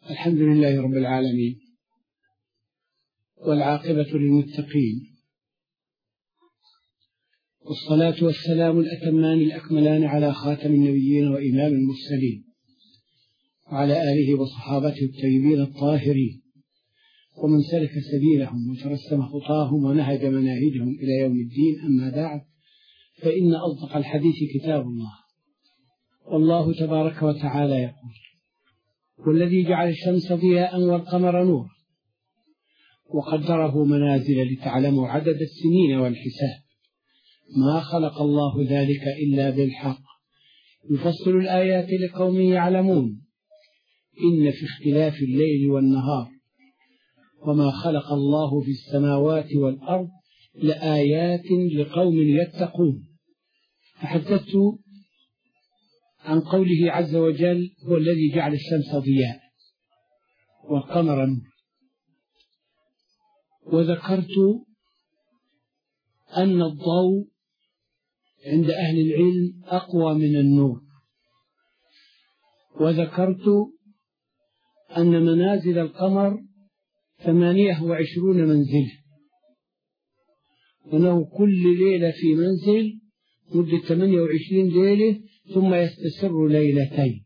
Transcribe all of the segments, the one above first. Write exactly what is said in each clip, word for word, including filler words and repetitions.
الحمد لله رب العالمين، والعاقبة للمتقين، والصلاة والسلام الأتمان الأكملان على خاتم النبيين وإمام المرسلين، وعلى آله وصحابته الطيبين الطاهرين، ومن سلك سبيلهم وترسم خطاهم ونهج مناهجهم إلى يوم الدين. أما بعد، فإن أصدق الحديث كتاب الله، والله تبارك وتعالى يقول: والذي جعل الشمس ضياء والقمر نورا وقدره منازل لتعلموا عدد السنين والحساب، ما خلق الله ذلك إلا بالحق، يفصل الآيات لقوم يعلمون، إن في اختلاف الليل والنهار وما خلق الله في السماوات والأرض لآيات لقوم يتقون. فحدثت عن قوله عز وجل: هو الذي جعل الشمس ضياء والقمر نور، وذكرت أن الضوء عند أهل العلم أقوى من النور، وذكرت أن منازل القمر ثمانية وعشرون منزلة، وأنه كل ليلة في منزل مدة ثمانية وعشرين ليلة ثم يستسر ليلتين.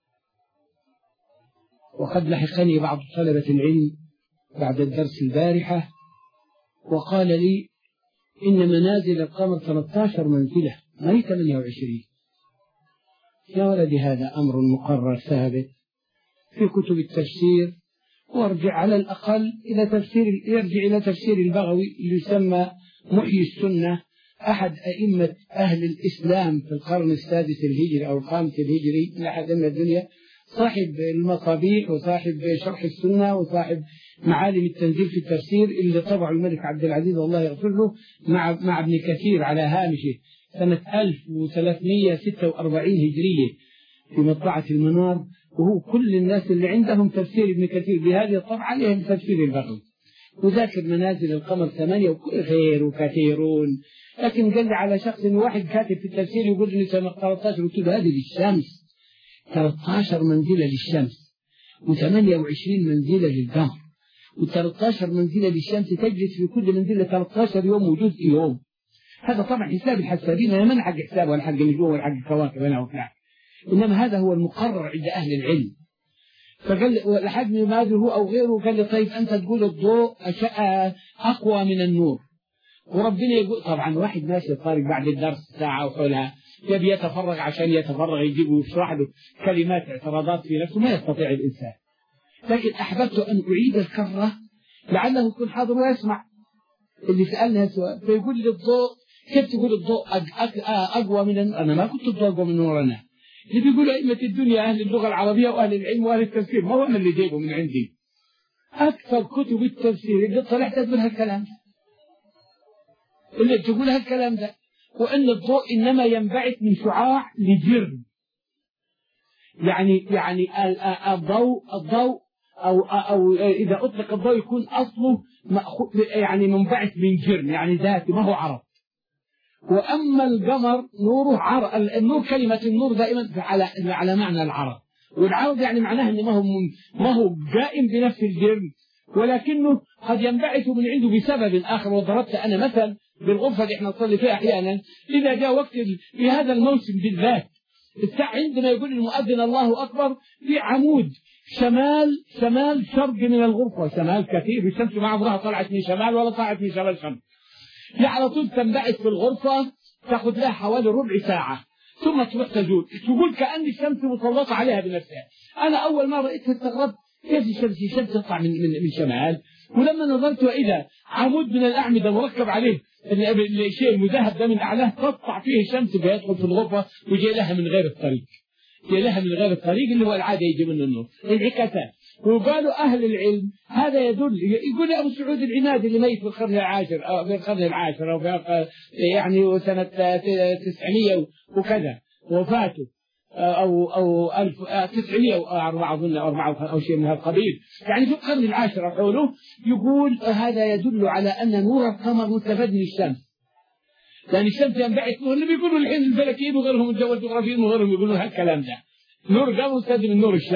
وقد لحقني بعض طلبة العلم بعد الدرس البارحة وقال لي إن منازل القمر ثلاثة عشر منزلة ما هي ثمانية وعشرين. يا ولدي، هذا أمر مقرر ثابت في كتب التفسير، وارجع على الأقل إلى تفسير يرجع إلى تفسير البغوي اللي يسمى محيي السنة، أحد أئمة أهل الإسلام في القرن السادس الهجري أو الخامس الهجري من أحد أئمة الدنيا، صاحب المصابيح وصاحب شرح السنة وصاحب معالم التنزيل في التفسير اللي طبعه الملك عبد العزيز الله يغفر له مع مع ابن كثير على هامشه سنة ألف وثلاثمائة وستة وأربعين هجرية في مطبعة المنار. وهو كل الناس اللي عندهم تفسير ابن كثير بهذه الطبعة لهم تفسير البغوي، وذاكر منازل القمر ثمانية وكل خير وكثيرون. لكن قال لي على شخص واحد كاتب في التفسير يقول لي سنة ثلاثة عشر، قلت له هذه للشمس ثلاثة عشر منزلة للشمس وثمانية وعشرين منزلة للقمر، وثلاثة عشر منزلة للشمس تجلس في كل منزلة ثلاثة عشر يوم وجزء يوم. هذا طبعا حساب الحسابين، أنا من حق حساب ولا حق النجوم ولا حق الكواكب أنا وفلان، إنما هذا هو المقرر عند أهل العلم. فقال لحدني ماذا هو أو غيره، قال لي طيب أنت تقول الضوء أقوى من النور، وربنا يقول طبعا واحد ماشي طارق بعد الدرس ساعة وحولها يبي يتفرغ عشان يتفرغ يجيب ويشرح له كلمات اعتراضات في نفسه، ما يستطيع الإنسان. لكن أحببت أن أعيد الكرة لعله يكون حاضر ويسمع اللي سألنا سؤال، فيقول لي الضوء كيف تقول الضوء أقوى من النور؟ أنا ما كنت الضوء أقوى من النور، أنا اللي بيقولوا أئمة الدنيا أهل اللغة العربية وأهل العلم وأهل التفسير، ما هو أنا اللي جايبه من عندي. أكثر كتب التفسير اللي طلعت تقول هالكلام اللي تقول هالكلام ده، وأن الضوء إنما ينبعث من شعاع لجرم، يعني يعني الضوء الضوء أو أو إذا أطلق الضوء يكون أصله يعني منبعث من جرم، يعني ذاتي ما هو عرض. وأما القمر نوره عرض، النور كلمة النور دائما على على معنى العرض، والعرض يعني معناه إنه ما هو ما هو قائم بنفس الجرم، ولكنه قد ينبعث من عنده بسبب آخر. وضربت أنا مثل بالغرفة اللي احنا نصلي فيها أحيانا، إذا جاء وقت في هذا الموسم بالذات الساعة عندما يقول المؤذن الله أكبر في عمود شمال شمال شرق من الغرفة، شمال كثير، الشمس ما عمرها طلعت من شمال ولا طلعت من شمال شمس، هي على طول تنبعث في الغرفة، تأخذ لها حوالي ربع ساعة ثم تروح تزول، تقول كأن الشمس مسلطة عليها بنفسها. أنا أول ما رأيتها استغربت كيف الشمس الشمس تطلع من من من شمال، ولما نظرت إلى عمود من الأعمدة مركب عليه الشيء المذهب ده من أعلاه تقطع فيه الشمس بيدخل في الغرفة ويجي لها من غير الطريق، يجي لها من غير الطريق اللي هو العادة يجي منه النور، انعكاسات. وقالوا أهل العلم هذا يدل، يقول أبو سعود العنادي اللي ميت في القرن العاشر أو في القرن العاشر أو في يعني سنة تسعمية وكذا وفاته، أو أو ألف تسعمية وأربعة أظن أربعة أو شيء من هالقبيل، يعني في القرن العاشر حوله، يقول هذا يدل على أن نور القمر مستفاد من الشمس، لأن الشمس ينبعث نور. اللي بيقولوا الحين الفلكيين وغيرهم الجو الجغرافيين وغيرهم يقولون هالكلام ده، نور القمر مستفاد من نور الشمس،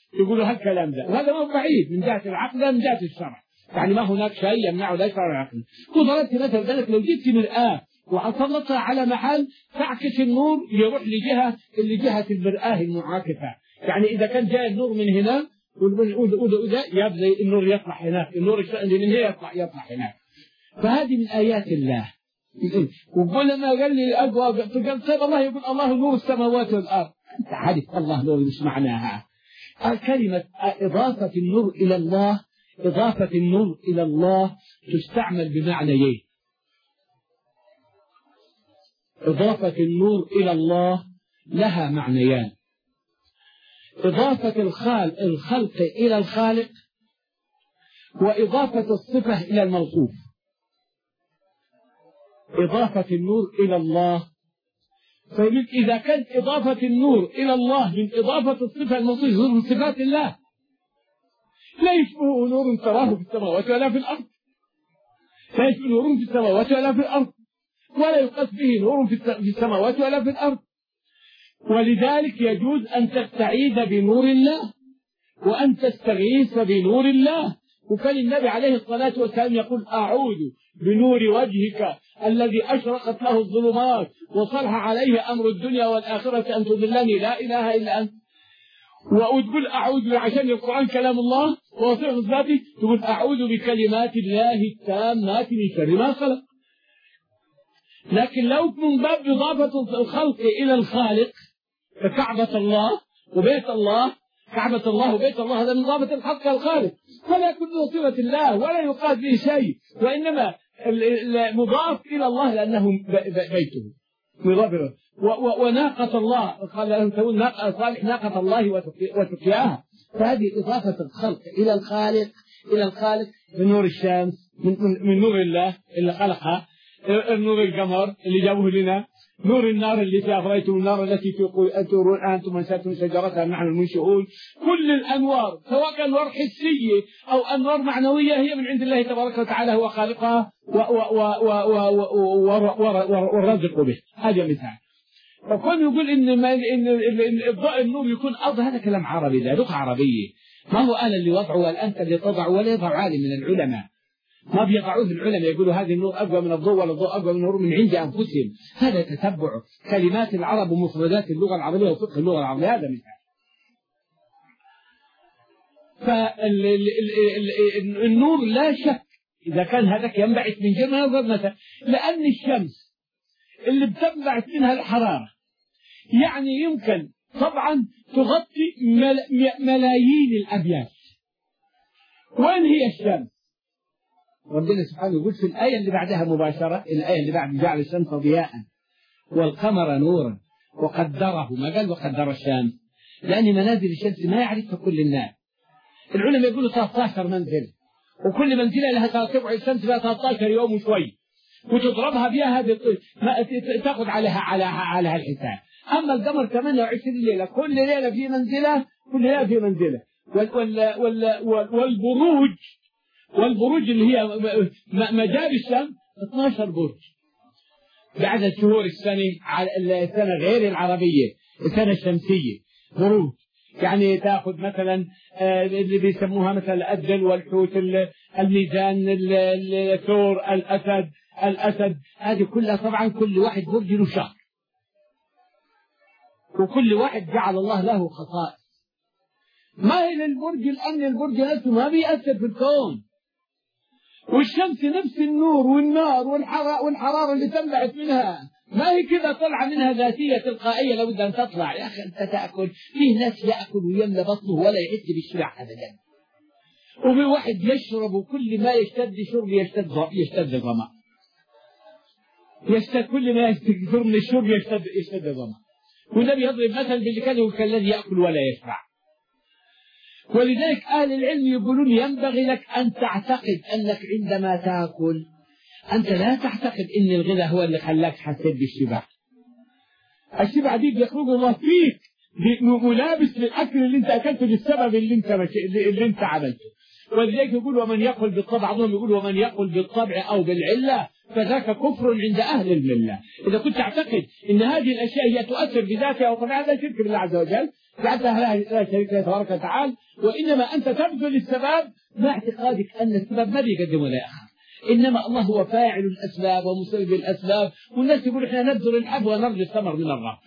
يقولوا هالكلام ده، وهذا ما هو بعيد من جهة العقل من جهة الشرع، يعني ما هناك شيء يمنعه لا شرع العقل. وضربت مثل ذلك لو جبت مرآة وأسلطها على محل تعكس النور يروح لجهة لجهة المرآة المعاكسة، يعني إذا كان جاء النور من هنا وده يبدأ النور يطلع هناك، النور اللي من هنا يطلع يطلع هناك. فهذه من آيات الله. وقول ما قال لي أبواب قال طيب الله يقول الله نور السماوات والأرض، أنت عارف الله نور مش معناها. كلمة إضافة النور إلى الله، إضافة النور إلى الله تستعمل بمعنيين. إضافة النور إلى الله لها معنيان: إضافة الخالق الخلق إلى الخالق، وإضافة الصفة إلى الموصوف. إضافة النور إلى الله، فإذا كانت إضافة النور إلى الله من إضافة الصفة الموصوفة من صفات الله، لا يشبه نور تراه في السماوات ولا في الأرض، لا يشبه نور في السماوات ولا في الأرض، ولا يقاس به نور في السماوات ولا في الأرض. ولذلك يجوز أن تستعيذ بنور الله وأن تستغيث بنور الله. وكان النبي عليه الصلاة والسلام يقول أعوذ بنور وجهك الذي أشرقت له الظلمات وصلح عليه أمر الدنيا والآخرة أن تضلني لا إله إلا أنت. وتقول أعوذ عشان القرآن كلام الله وصفة ذاته، تقول أعوذ بكلمات الله التامات من شر ما خلق. لكن لو من باب إضافة الخلق إلى الخالق كعبة الله وبيت الله، كعبة الله وبيت الله هذا من إضافة الخلق إلى الخالق، فلا يكون صفة الله ولا يقال به شيء، وإنما مضاف إلى الله لأنه بيته مضاف. وناقة الله قال له تقول صالح ناقة الله وسقياها، فهذه إضافة الخلق إلى الخالق إلى الخالق من نور الشمس، من, من نور الله اللي خلقها، نور القمر اللي جابوه لنا، نور النار اللي أفريتم النار التي تورون أنتم أنشأتم شجرتها نحن المنشئون. كل الأنوار سواء كان أنوار حسية أو أنوار معنوية هي من عند الله تبارك وتعالى، هو خالقها والرازق به. هذا مثال. فكون يقول إن ما إن الضوء النور يكون أرض، هذا كلام عربي، لا لغة عربية، ما هو أنا اللي وضعه ولا أنت اللي تضعه ولا يضع عالم من العلماء، ما بيضعوه العلماء يقولوا هذه النور أقوى من الضوء ولا الضوء أقوى من النور من عند أنفسهم. هذا تتبع كلمات العرب ومفردات اللغة العربية وفقه اللغة العربية، هذا مثال. فالنور لا شك إذا كان هذاك ينبعث من جمع مثلا، لأن الشمس اللي بتنبعث منها الحرارة يعني يمكن طبعا تغطي ملايين الأبيات. وين هي الشمس؟ ربنا سبحانه يقول في الآية اللي بعدها مباشرة، الآية اللي بعد جعل الشمس ضياء والقمر نورا وقدره، ما قال وقدر الشمس، لأن منازل الشمس ما يعرفها كل الناس. العلماء يقولوا ثلاثة عشر منزل، وكل منزلة لها ترتفع الشمس بها ثلاثة عشر يوم وشوي، وتضربها بها هذه تأخذ عليها على على الحساب. أما القمر ثمانية وعشرين ليلة، كل ليلة في منزلة، كل ليلة في منزلة. والبروج والبروج اللي هي مجال الشمس اثني عشر برج بعدد شهور السنة، السنة غير العربية، السنة الشمسية بروج. يعني تأخذ مثلا اللي بيسموها مثلا الأدل والحوت الميزان الثور الأسد الأسد هذه كلها طبعا كل واحد برج له شهر، وكل واحد جعل الله له خصائص. ما هي للبرج الأمن، البرج نفسه ما بيأثر في الكون، والشمس نفس النور والنار والحرارة اللي تنبعث منها ما هي كذا طلع منها ذاتية تلقائية لابد أن تطلع. يا أخي أنت تأكل، فيه ناس يأكل ويملى بطنه ولا يحس بالشبع أبدا، وفي واحد يشرب وكل ما يشتد شرب يشتد يشتد ظمأ، يشتد كل ما يكثر من الشرب يشتد يشتد ظمأ. والنبي يضرب مثل باللي كان كالذي يأكل ولا يشبع. ولذلك أهل العلم يقولون ينبغي لك أن تعتقد أنك عندما تأكل أنت لا تعتقد أن الغذاء هو اللي خلاك حسيت بالشبع. الشبع دي بيخرج الله فيك ملابس للأكل اللي أنت أكلته بالسبب اللي أنت اللي أنت عملته. ولذلك يقول ومن يقول بالطبع، بعضهم يقول ومن يقول بالطبع أو بالعلة فذاك كفر عند أهل الملة. إذا كنت تعتقد أن هذه الأشياء هي تؤثر بذاتها وطبيعتها، هذا شرك بالله عز وجل، جعلتها لا شريك له تبارك وتعالى، وإنما أنت تبذل السبب مع اعتقادك أن السبب ما بيقدم ولا يأخر، إنما الله هو فاعل الأسباب ومسبب الأسباب. والناس يقول إحنا نبذل الحب ونرجو الثمر من الله.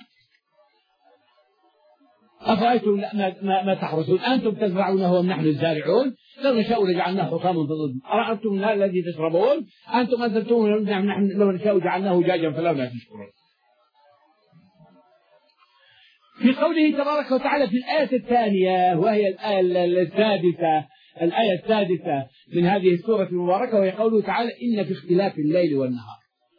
أفرأيتم ما, ما, ما تحرثون أنتم تزرعونه ونحن الزارعون، لو نشاء لجعلناه حطاما فظلم، أرأيتم الماء الذي تشربون أنتم أنزلتموه نحن لو نشاء جعلناه جاجا فلولا تشكرون. في قوله تبارك وتعالى في الآية الثانية وهي الآية السادسة الآية السادسة من هذه السورة المباركة، وهي قوله تعالى إن في اختلاف الليل والنهار.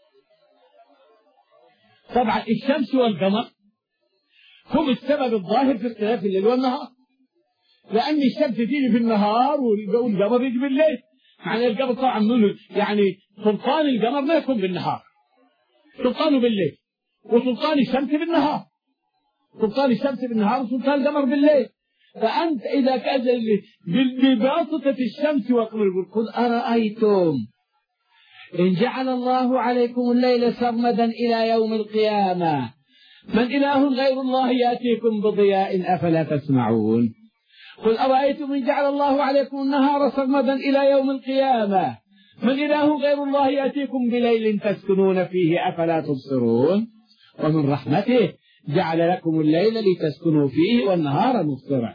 طبعا الشمس والقمر هم السبب الظاهر في اختلاف الليل والنهار، لأن الشمس تيجي في النهار والقمر يجي بالليل. معنى القمر طبعا منه يعني سلطان القمر ما يكون بالنهار، سلطانه بالليل، وسلطان الشمس بالنهار، سلطان الشمس بالنهار وسلطان القمر بالليل. فأنت إذا كان بواسطة الشمس والقمر قل أرأيتم إن جعل الله عليكم الليل سرمدا إلى يوم القيامة من إله غير الله يأتيكم بضياء أفلا تسمعون. قل أرأيتم إن جعل الله عليكم النهار سرمدا إلى يوم القيامة من إله غير الله يأتيكم بليل تسكنون فيه أفلا تبصرون. ومن رحمته جعل لكم الليل لتسكنوا فيه والنهار مبصرا.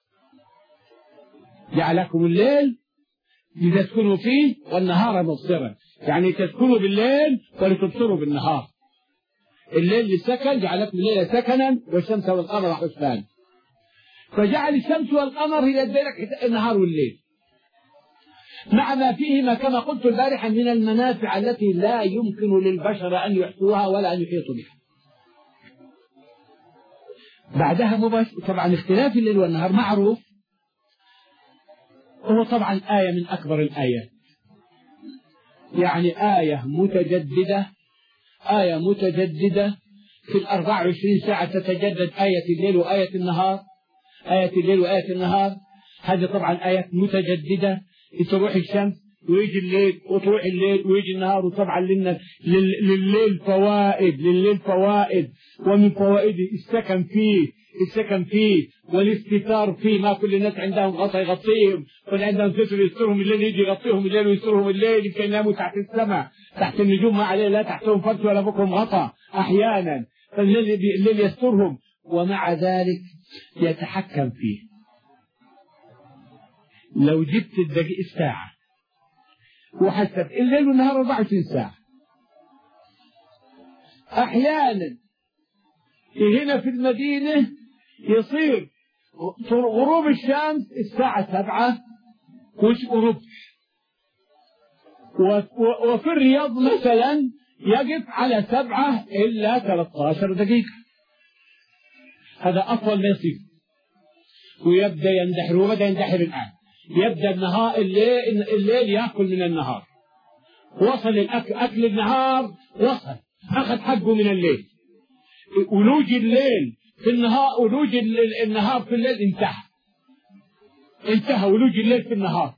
جعل لكم الليل لتسكنوا فيه والنهار مبصرا، يعني تسكنوا بالليل ولتبصروا بالنهار. الليل للسكن، جعل لكم الليل سكنا والشمس والقمر حسبان، فجعل الشمس والقمر هي الدرك النهار والليل، مع ما فيهما كما قلت البارحة من المنافع التي لا يمكن للبشر أن يحصوها ولا أن يحيطوا بها. بعدها مباشر طبعا اختلاف الليل والنهار معروف، وهو طبعا آية من أكبر الآيات، يعني آية متجددة، آية متجددة في الأربع وعشرين ساعة تتجدد آية الليل وآية النهار، آية الليل وآية النهار. هذه طبعا آيات متجددة، تروح الشمس ويجي الليل وتروح الليل ويجي النهار. وطبعا لليل فوائد، لليل فوائد، ومن فوائده السكن فيه السكن فيه والاستتار فيه. ما كل الناس عندهم غطاء يغطيهم، واللي عندهم ستر يسترهم الليل يجي يغطيهم الليل ويسترهم الليل، يمكن يناموا تحت السماء تحت النجوم ما عليه لا تحتهم فرش ولا بكم غطاء أحيانا، فالليل يسترهم، ومع ذلك يتحكم فيه. لو جبت الدقيقة الساعة وحسبت الليل والنهار أربعة وعشرين ساعة، أحيانا هنا في المدينة يصير غروب الشمس الساعة سبعة وربع، وفي الرياض مثلا يقف على سبعة إلا ثلاثة عشر دقيقة. هذا أطول ما يصير، ويبدأ يندحر، وبدأ يندحر الآن. يبدأ النهار الليل, الليل يأكل من النهار، وصل الأكل أكل النهار، وصل أخذ حقه من الليل. ولوج الليل في النهار ولوج النهار في الليل انتهى انتهى ولوج الليل في النهار،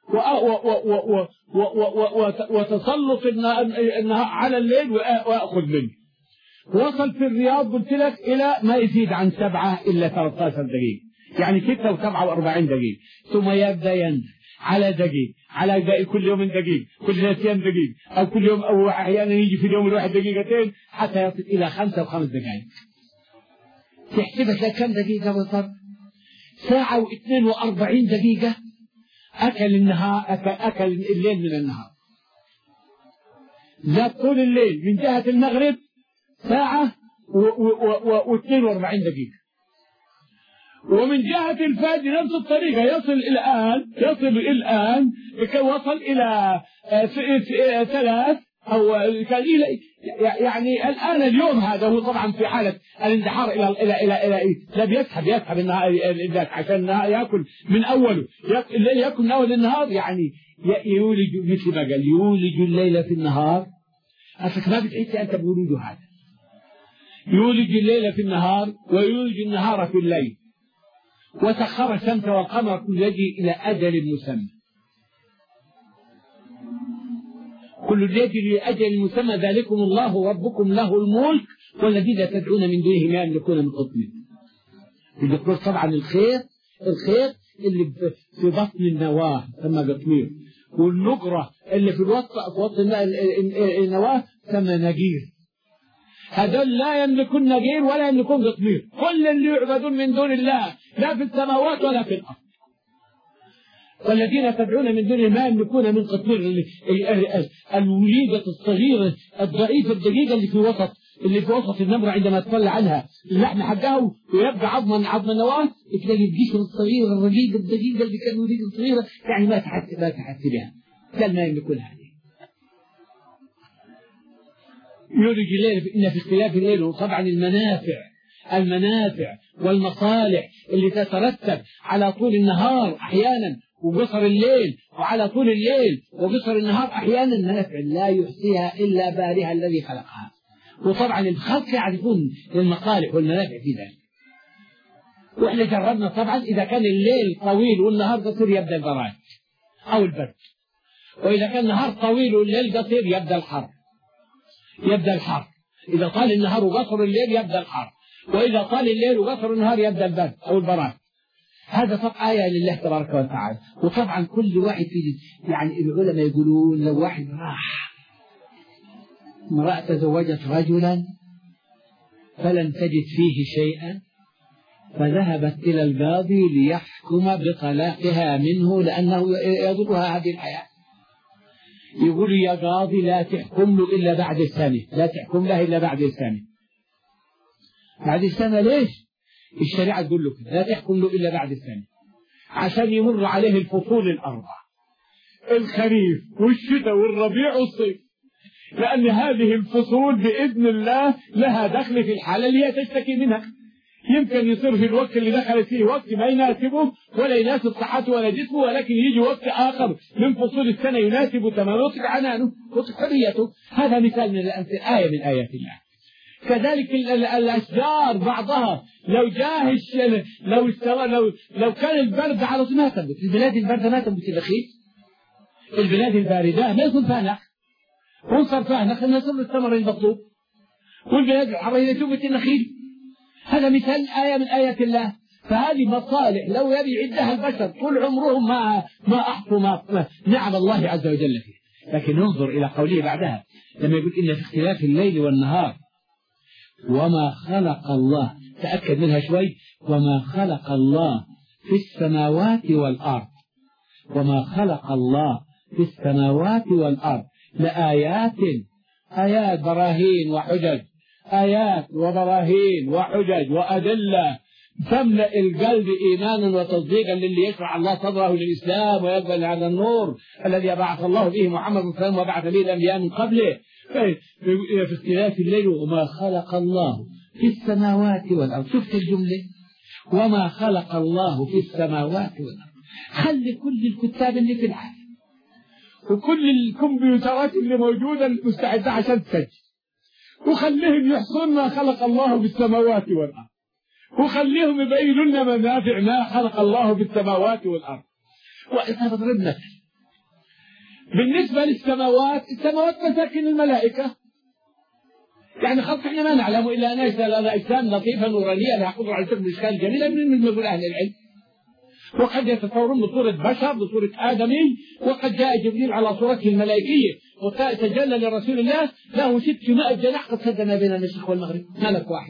وتسلط النهار على الليل وأخذ منه. وصل في الرياض قلت لك إلى ما يزيد عن سبعة إلا ثلاثة عشر دقيقة، يعني ستة وسبعة وأربعين دقيقة، ثم يبدأ ينزل على دقيقة على دقيقة، كل يوم دقيقة، كل ثلاث أيام دقيقة، أو كل يوم، أو أحيانا يجي في اليوم الواحد دقيقتين، حتى يصل إلى خمسة وخمس دقائق. تحسبت لك كم دقيقة بالضبط؟ ساعة واثنين وأربعين دقيقة أكل النهار، أكل, أكل الليل من النهار. زاد طول الليل من جهة المغرب ساعة واثنين وأربعين دقيقة، ومن جهة الفجر نفس الطريقة. يصل الآن يصل الآن وصل إلى ثلاث أو كان يعني الآن اليوم هذا هو طبعا في حالة الاندحار إلى إلى إلى إلى لا بيسحب يسحب النهار عشان يأكل من أوله، الليل يأكل من أول النهار، يعني يولج مثل ما قال يولج الليل في النهار. أصلك ما بتحس أنت بوجود هذا، يولج الليل في النهار ويولج النهار في الليل، وسخر الشمس والقمر كل يجي إلى أجل مسمى. كل يجري لأجل مسمى ذلكم الله ربكم له الملك والذين تدعون من دونه ما يملكون من قطمير. الدكتور طبعا الخير الخير اللي في بطن النواة ثم قطمير، والنقرة اللي في الوسط في وسط النواة ثم نجير. هذول لا يملكون نجير ولا يملكون قطمير. كل اللي يعبدون من دون الله لا في السماوات ولا في الأرض. والذين تدعون من دون ما يملكون من قطمير، الوليدة الصغيرة الضعيفة الدقيقة اللي في وسط اللي في وسط النمرة عندما تطلع عنها اللحم حقها ويبقى عظما عظم النواة، تلاقي الجسم الصغير الرقيق الدقيقة اللي كان الوليدة الصغيرة يعني ما تحس ما تحس بها. قال ما يملكون هذه. يولج الليل إن في اختلاف الليل، وطبعا المنافع المنافع والمصالح اللي تترتب على طول النهار أحيانا وقصر الليل، وعلى طول الليل وقصر النهار أحيانا، منافع لا يحصيها إلا بارها الذي خلقها. وطبعا الخلق يعرفون المصالح والمنافع في ذلك. وإحنا جربنا طبعا إذا كان الليل طويل والنهار قصير يبدأ البراد أو البرد، وإذا كان النهار طويل والليل قصير يبدأ الحر يبدأ الحر إذا طال النهار وقصر الليل يبدأ الحر، وإذا طال الليل وقصر النهار يبدأ البرد أو البراد. هذا طبعا آية لله تبارك وتعالى. وطبعا كل واحد في يعني العلماء يقولون لو واحد راح امرأة تزوجت رجلا فلم تجد فيه شيئا فذهبت إلى القاضي ليحكم بطلاقها منه لأنه يضرها هذه الحياة، يقول يا قاضي لا تحكم له إلا بعد السنة، لا تحكم له إلا بعد السنة. بعد السنة ليش؟ الشريعة تقول له لا تحكم له إلا بعد السنة عشان يمر عليه الفصول الأربع، الخريف والشتاء والربيع والصيف، لأن هذه الفصول بإذن الله لها دخل في الحالة اللي هي تشتكي منها. يمكن يصير في الوقت اللي دخل فيه وقت ما يناسبه ولا يناسب صحته ولا جسمه، ولكن يجي وقت آخر من فصول السنة يناسب تماما ويطلق عنانه ويطلق حريته. هذا مثال من الأمثلة، آية من آيات الله. كذلك الأشجار بعضها لو جاه لو استوى لو لو كان البرد على طول ما تنبت. البلاد الباردة ما تنبت النخيل، البلاد الباردة ما يكون فيها نخل، وصار فيها نخل نصل الثمر المطلوب، والبلاد الحرة تنبت النخيل. هذا مثال آية من آيات الله. فهذه مصالح لو يبي يعدها البشر طول عمرهم ما ما أحصوا ما نعم الله عز وجل فيه. لكن انظر إلى قوله بعدها لما يقول إن في اختلاف الليل والنهار وما خلق الله، تأكد منها شوي، وما خلق الله في السماوات والأرض، وما خلق الله في السماوات والأرض لآيات، آيات براهين وحجج، آيات وبراهين وحجج وأدلة تملأ القلب إيمانا وتصديقا للي يشرع الله صدره للإسلام ويقبل هذا النور الذي بعث الله به محمد صلى الله عليه وسلم وبعث به الأنبياء من قبله. في اختلاف الليل وما خلق الله في السماوات والأرض. شفت الجملة وما خلق الله في السماوات والأرض. خلي كل الكتاب اللي في العالم وكل الكمبيوترات اللي موجودة المستعدة عشان تسجل، وخليهم يحصون ما خلق الله بالسماوات والأرض، وخليهم يبينوا لنا منافع ما خلق الله بالسماوات والأرض. وإذا بضرب مثل بالنسبة للسماوات، السماوات مساكن الملائكة، يعني خلق احنا ما نعلم إلا أن لنا أجسام لطيفة نورانية لها قدرة على تكون أشكال جميلة من يقول أهل العلم، وقد يتصورون بصورة بشر بصورة آدمي، وقد جاء جبريل على صورته الملائكية وتجلى لرسول الله له ستمائة جناح قد سد ما بين المشرق والمغرب، ملك واحد.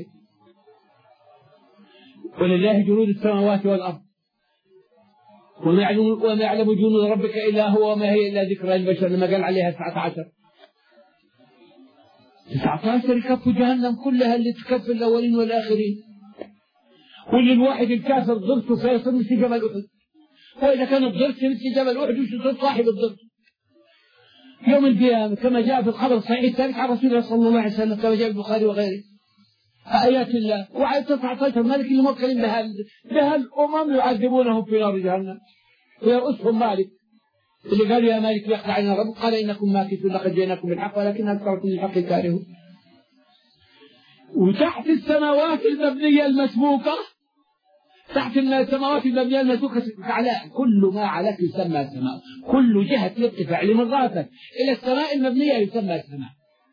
ولله جنود السماوات والأرض وما يعلم, وما يعلم جنود ربك إلا هو وما هي إلا ذكرى للبشر، لما قال عليها تسعة عشر تسعة عشر يكفوا جهنم كلها اللي تكفي الأولين والآخرين، واللي الواحد الكافر ضرته فيصير مثل جبل أحد، وإذا كان الضرس مثل جبل أحد وش يصير صاحب الضرس يوم القيامة، كما جاء في الخبر الصحيح الثابت عن رسول الله صلى الله عليه وسلم كما جاء في البخاري وغيره. آيات الله وعلى تسعة عشر مالك اللي موكلين بها بها الأمم يعذبونهم في نار جهنم ويرؤسهم مالك اللي قال يا مالك يقطع علينا ربك قال إنكم ماكثون لقد جئناكم بالحق ولكن أكثركم للحق كارهون. وتحت السماوات المبنية المسبوكة تحت السماوات المبنية المسوكة على كل ما عليك يسمى السماء، كل جهة الارتفاع من راسك إلى السماء المبنية يسمى السماء،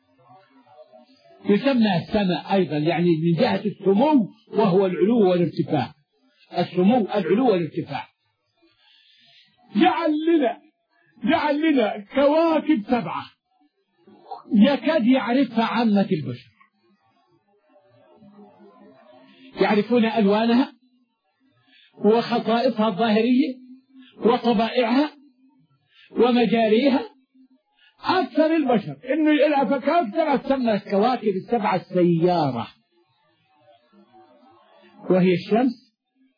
يسمى السماء أيضا، يعني من جهة السمو وهو العلو والارتفاع، السمو العلو والارتفاع. جعل لنا جعل لنا كواكب سبعة يكاد يعرفها عامة البشر، يعرفون ألوانها وخصائصها الظاهرية وطبائعها ومجاريها أكثر البشر. إنه الأفكار ترى تسمى الكواكب السبعة السيارة، وهي الشمس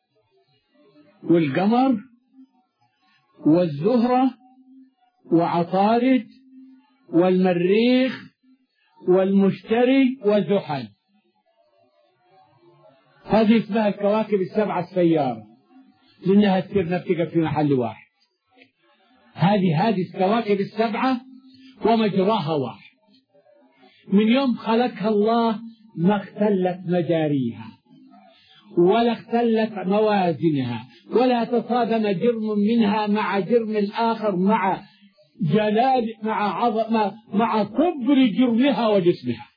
والقمر والزهرة وعطارد والمريخ والمشتري وزحل، هذه اسمها الكواكب السبعة السيارة لأنها تصير نفسها في محل واحد. هذه هذه الكواكب السبعة ومجراها واحد، من يوم خلقها الله ما اختلت مجاريها ولا اختلت موازنها ولا تصادم جرم منها مع جرم الآخر مع جلال مع عظمة مع كبر جرمها وجسمها.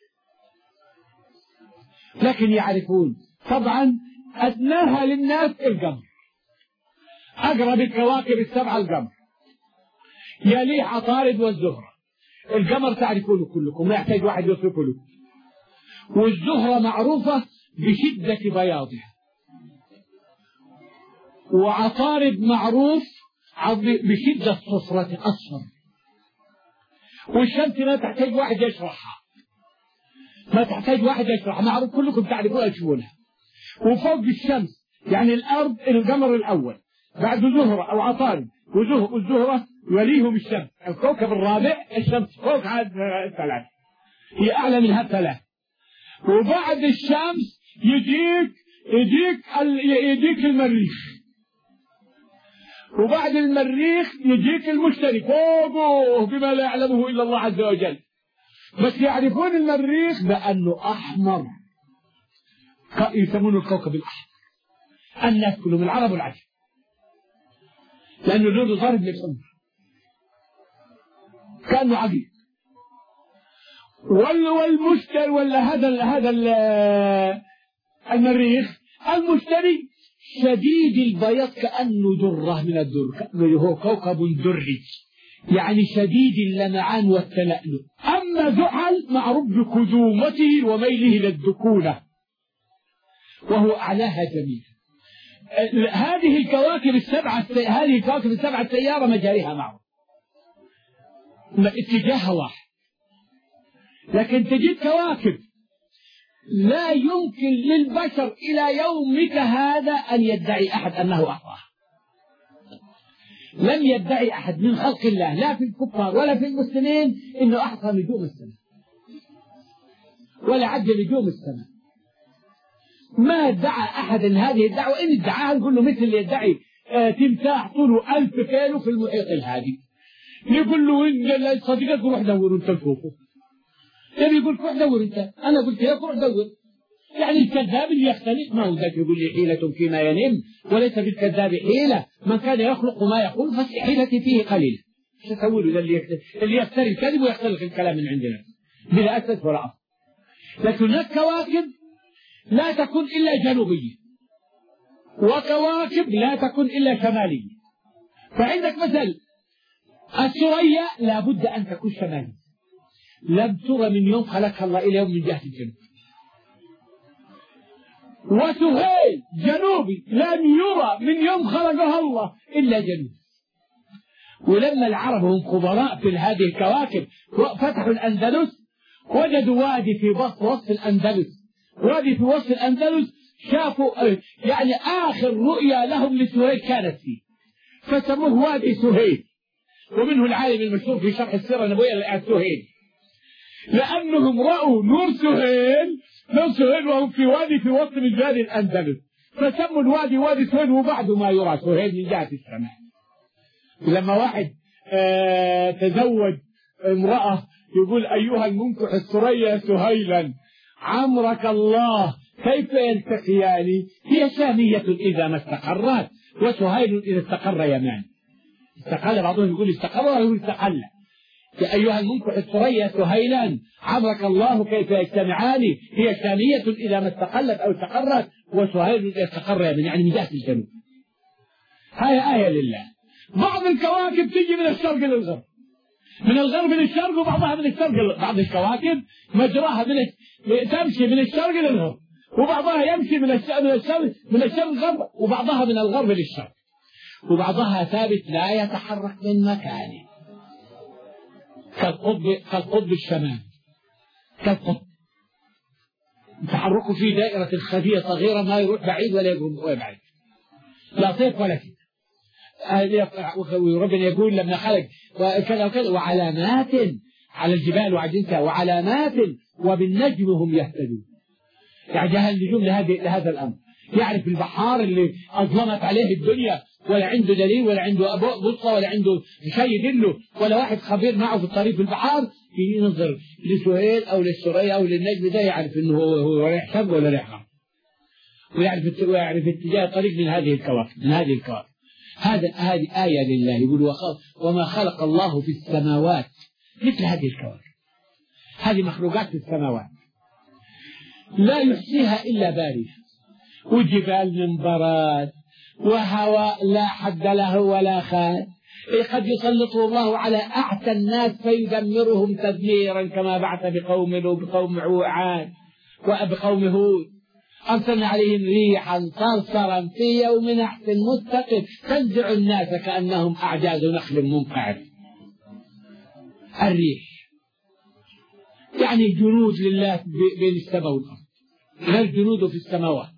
لكن يعرفون طبعا أدناها للناس القمر، أقرب الكواكب السبعة القمر، يليه عطارد والزهرة. القمر تعرفونه كلكم ما يحتاج واحد يوصفه لكم، والزهرة معروفة بشدة بياضها، وعطارد معروف بشدة صفرة أصفر، والشمس ما تحتاج واحد يشرحها، ما تحتاج واحد يشرحها، معروف كلكم تعرفوها تشوفونها. وفوق الشمس يعني الأرض القمر الأول، بعد زهرة أو عطارد والزهرة يليهم الشمس، الكوكب الرابع الشمس فوق هذا الثلاث، هي أعلى من هذا الثلاث. وبعد الشمس يجيك يجيك يجيك المريخ، وبعد المريخ يجيك المشتري فوقه بما لا يعلمه إلا الله عز وجل. بس يعرفون المريخ بأنه أحمر، يسمونه الكوكب الأحمر، الناس كلهم العرب والعجم، لأنه لونه ضارب للحمر كأنه عقيق. والمشتري ولا هذا هذا المريخ المشتري شديد البياض كأنه درة من الدر، هو كوكب دري يعني شديد اللمعان والتلألؤ. أما زحل معروف بكدومته وميله للذكورة وهو أعلاها جميلا. هذه الكواكب السبعة هذه الكواكب السبعة السيارة مجاريها معروف اتجاهها واحد، لكن تجد كواكب لا يمكن للبشر إلى يومك هذا أن يدعي أحد أنه أحصاها. لم يدعي أحد من خلق الله لا في الكفار ولا في المسلمين إنه أحصى نجوم السماء ولا عد نجوم السماء. ما ادعى أحد هذه الدعوة، إن ادعاها نقول له مثل اللي يدعي آه تمساح طوله ألف كيلو في المحيط الهادي، يقول له إن صديقك روح دور أنت تشوفه، يعني يقول روح دور أنت، أنا قلت لك روح دور. يعني الكذاب اللي يختلف ما هو ذاك يقول لي حيلة فيما ينم وليس بالكذاب حيلة، من كان يخلق ما يقول فحيلتي فيه قليلة. ايش اسوي له اللي اللي يفتري الكذب ويختلق الكلام من عندنا بلا أساس ولا أصل. لكن هناك كواكب لا تكون إلا جنوبية، وكواكب لا تكون إلا شمالية. فعندك مثل الثريا لا بد أن تكون شمالية، لم ترى من يوم خلقها الله إلى يوم من جهة الجنوب. وسهيل جنوبي لم يرى من يوم خلقها الله إلا جنوب. ولما العرب هم خبراء في هذه الكواكب فتحوا الأندلس وجدوا وادي في وسط الأندلس، وادي في وسط الأندلس شافوا يعني آخر رؤيا لهم لسهيل كانت فيه، فسموه وادي سهيل. ومنه العالم المشهور في شرح السيرة النبوية للسهيل، لأنهم رأوا نور سهيل نور سهيل وهم في وادي في وسط بلاد الأندلس، فسموا الوادي وادي سهيل. وبعد ما يرى سهيل من جهة السماء. لما واحد آه تزوج امرأة يقول أيها المنكح الثريا سهيلا عمرك الله كيف يلتقيان؟ هي شامية إذا ما استقرت وسهيل إذا استقر يمان. استقل بعضهم يقول استقر ويقول استقل. يا أيها المنكح الثريا سهيلا عمرك الله كيف يجتمعان. هي شامية إذا ما استقلت أو استقرت وسهيل إذا استقر يمان، يعني من جهة الجنوب. هاي آية لله. بعض الكواكب تيجي من الشرق للغرب، من الغرب للشرق، وبعضها من الشرق. بعض الكواكب مجراها من تمشي من الشرق للغرب، وبعضها يمشي من الشرق من الشرق من الشرق للغرب، وبعضها من الغرب للشرق، وبعضها ثابت لا يتحرك من مكانه كالقطب كالقطب الشمالي. كالقطب تحركه في دائرة خفية صغيرة، ما يروح بعيد ولا يبعد، لا صيف ولا كده. وربنا يقول لما خلق وكذا وكذا وعلامات على الجبال وعجنتها وعلامات وبالنجم هم يهتدون. يعني جهل النجوم لهذا الأمر. يعرف البحار اللي أظلمت عليه الدنيا ولا عنده دليل ولا عنده بصة ولا عنده شيء يدله ولا واحد خبير معه في الطريق في البحار، ينظر لسهيل أو للثريا أو للنجم ده يعرف إنه هو هو رايح شرق ولا رايح غرب، ويعرف ويعرف اتجاه الطريق من هذه الكواكب من هذه الكواكب. هذا هذه آية لله. يقول وما خلق الله في السماوات مثل هذه الكواكب. هذه مخلوقات في السماوات لا يحصيها إلا باريها، وجبال منبرات، وهواء لا حد له ولا خال. قد يسلطه الله على أعتى الناس فيدمرهم تدميرا كما بعث بقوم لوط بقوم عاد وبقوم هود. أرسلنا عليهم ريحا صرصرا في يوم نحس مستقر تنزع الناس كأنهم أعجاز نخل منقعر. الريح يعني جنود لله بين السماء والأرض، لا الجنود في السماوات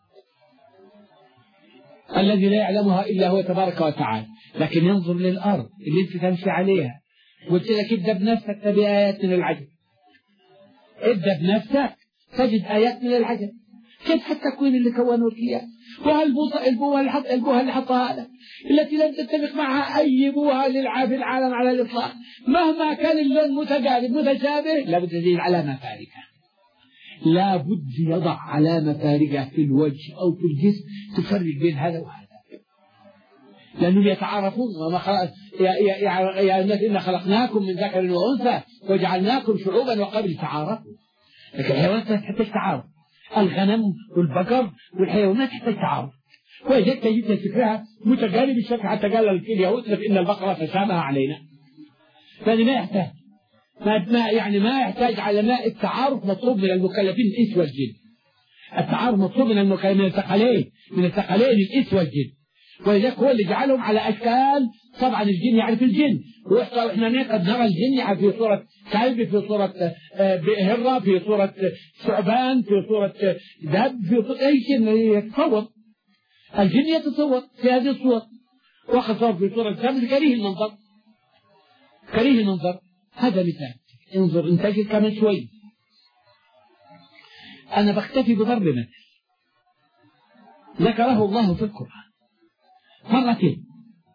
الذي لا يعلمها إلا هو تبارك وتعالى. لكن ينظر للأرض اللي أنت تمشي عليها، قلت لك ابدأ بنفسك تجد آيات من العجب. ابدأ بنفسك تجد آيات من العجب. كيف حتى التكوين اللي كونوا لك إياه، وهالبوصة البوها اللي حط البوها اللي حطها لك التي لم تتفق معها أي بوها للعاب العالم على الإطلاق، مهما كان اللون متقارب متشابه لابد يزيد علامة فارقة. لا بد يضع علامة فارقة في الوجه أو في الجسم تفرق بين هذا وهذا، لأنهم يتعارفون. وما خلق يا يا يا, يا الناس إن خلقناكم من ذكر وأنثى وجعلناكم شعوبا وقبل تعارفوا. لكن الحيوانات تحتاج تعارف، الغنم والبقر والحيوانات تحتاج تعارف، وجدت تجد فكرها متقارب الشكل حتى قال اليهود إن البقرة تشابه علينا. فهذا ما يحتاج ما يعني ما يحتاج علماء التعارف مطلوب من المكلفين الإنس والجن. التعارف مطلوب من المكلفين من الثقلين من الثقلين الإنس والجن، ولذلك هو اللي جعلهم على أشكال. طبعا الجن يعرف الجن، وإحنا قد نرى الجن يعني في صورة كلب، في صورة هرة، في صورة ثعبان، في صورة دب، في صورة أي شيء يتصور. الجن يتصور في هذه الصور، واخذ صور في صورة كلب كريه المنظر كريه المنظر. هذا مثال. انظر انتجل كمان شوي. أنا بكتفي بضرب مثل ذكره الله في القرآن مرتين: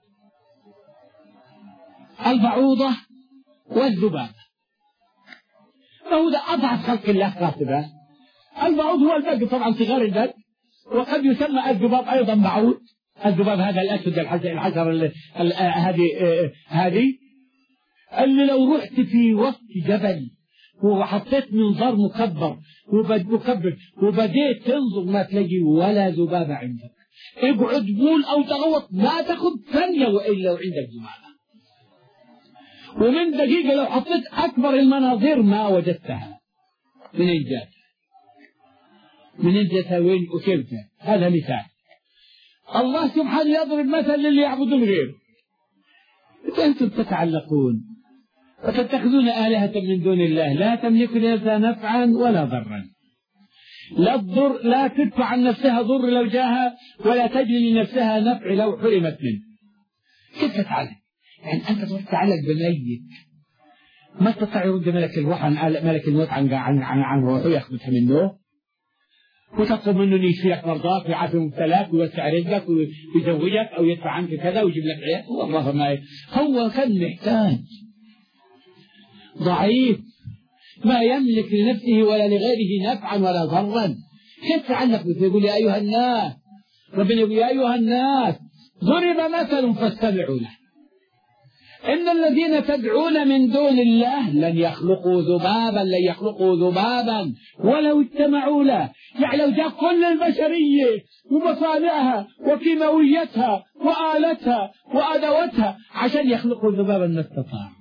البعوضة والذبابة. فهو ده أضعف خلق الله كاتبا. البعوض هو البق، طبعا صغار البق، وقد يسمى الذباب أيضا بعوض. الذباب هذا الأسود الحجر هذه هذه اللي لو رحت في وسط جبل وحطيت منظار مكبر ومكبر وبديت تنظر ما تلاقي ولا ذبابة عندك. اقعد بول أو تغوط ما تاخذ ثانية وإلا وعندك ذبابة. ومن دقيقة لو حطيت أكبر المناظير ما وجدتها. من إنجاز من إنجازها وين أكلتها. هذا مثال. الله سبحانه يضرب مثل للي يعبدون غيره. أنتم تتعلقون وتتخذون آلهة من دون الله لا تملك لنفسها نفعا ولا ضرا. لا تضر لا تدفع عن نفسها ضر لو جاءها، ولا تجري لنفسها نفع لو حرمت منه. كيف تتعلق؟ يعني أنت تتعلق بميت ما تستطيع يرد ملك الروح عن ملك الموت عن عن عن, عن روحه ياخذها منه، وتطلب منه يشفيك مرضاك ويعافي مبتلاك ويوسع رزقك ويزوجك أو يدفع عنك كذا ويجيب لك عيال. والله ما هو كان محتاج ضعيف ما يملك لنفسه ولا لغيره نفعا ولا ضرا. كيف عنك يقول يا أيها الناس، ربنا يقول يا أيها الناس ضرب مثل فاستمعوا له إن الذين تدعون من دون الله لن يخلقوا ذبابا لن يخلقوا ذبابا ولو اجتمعوا له. يعني لو جاء كل البشرية ومصانعها وكيماويتها وآلتها وأدواتها عشان يخلقوا ذبابا ما استطاعوا.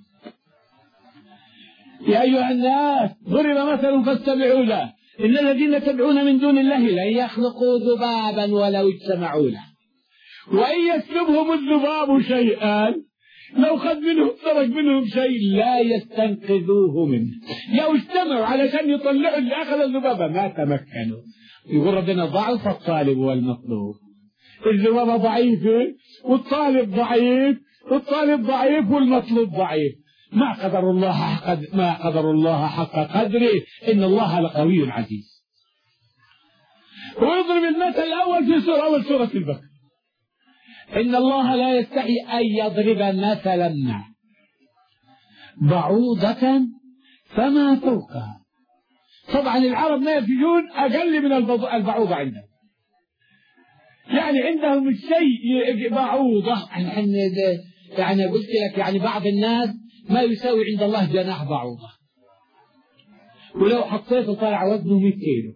يا أيها الناس ضرب مثل فاستمعوا له إن الذين تدعون من دون الله لن يخلقوا ذبابا ولو اجتمعوا له وإن يسلبهم الذباب شيئا لو خذ منهم ترك منهم شيء لا يستنقذوه منه. لو اجتمعوا علشان يطلعوا اللي أخذ الذبابة ما تمكنوا. يقول ربنا ضعف الطالب والمطلوب. الذبابة ضعيفة والطالب ضعيف والطالب ضعيف والمطلوب ضعيف. ما قدر الله حق ما قدر الله حق قدره إن الله لقوي عزيز. ويضرب المثل الأول في سورة أول سورة البقرة إن الله لا يستحي أن يضرب مثلا ما بعوضة فما فوقها. طبعا العرب ما يفيدون أقل من البعوضة عندهم. يعني عندهم الشيء بعوضة. يعني قلت لك يعني بعض الناس ما يساوي عند الله جناح بعوضة، ولو حطيته طلع وزنه مئة كيلو،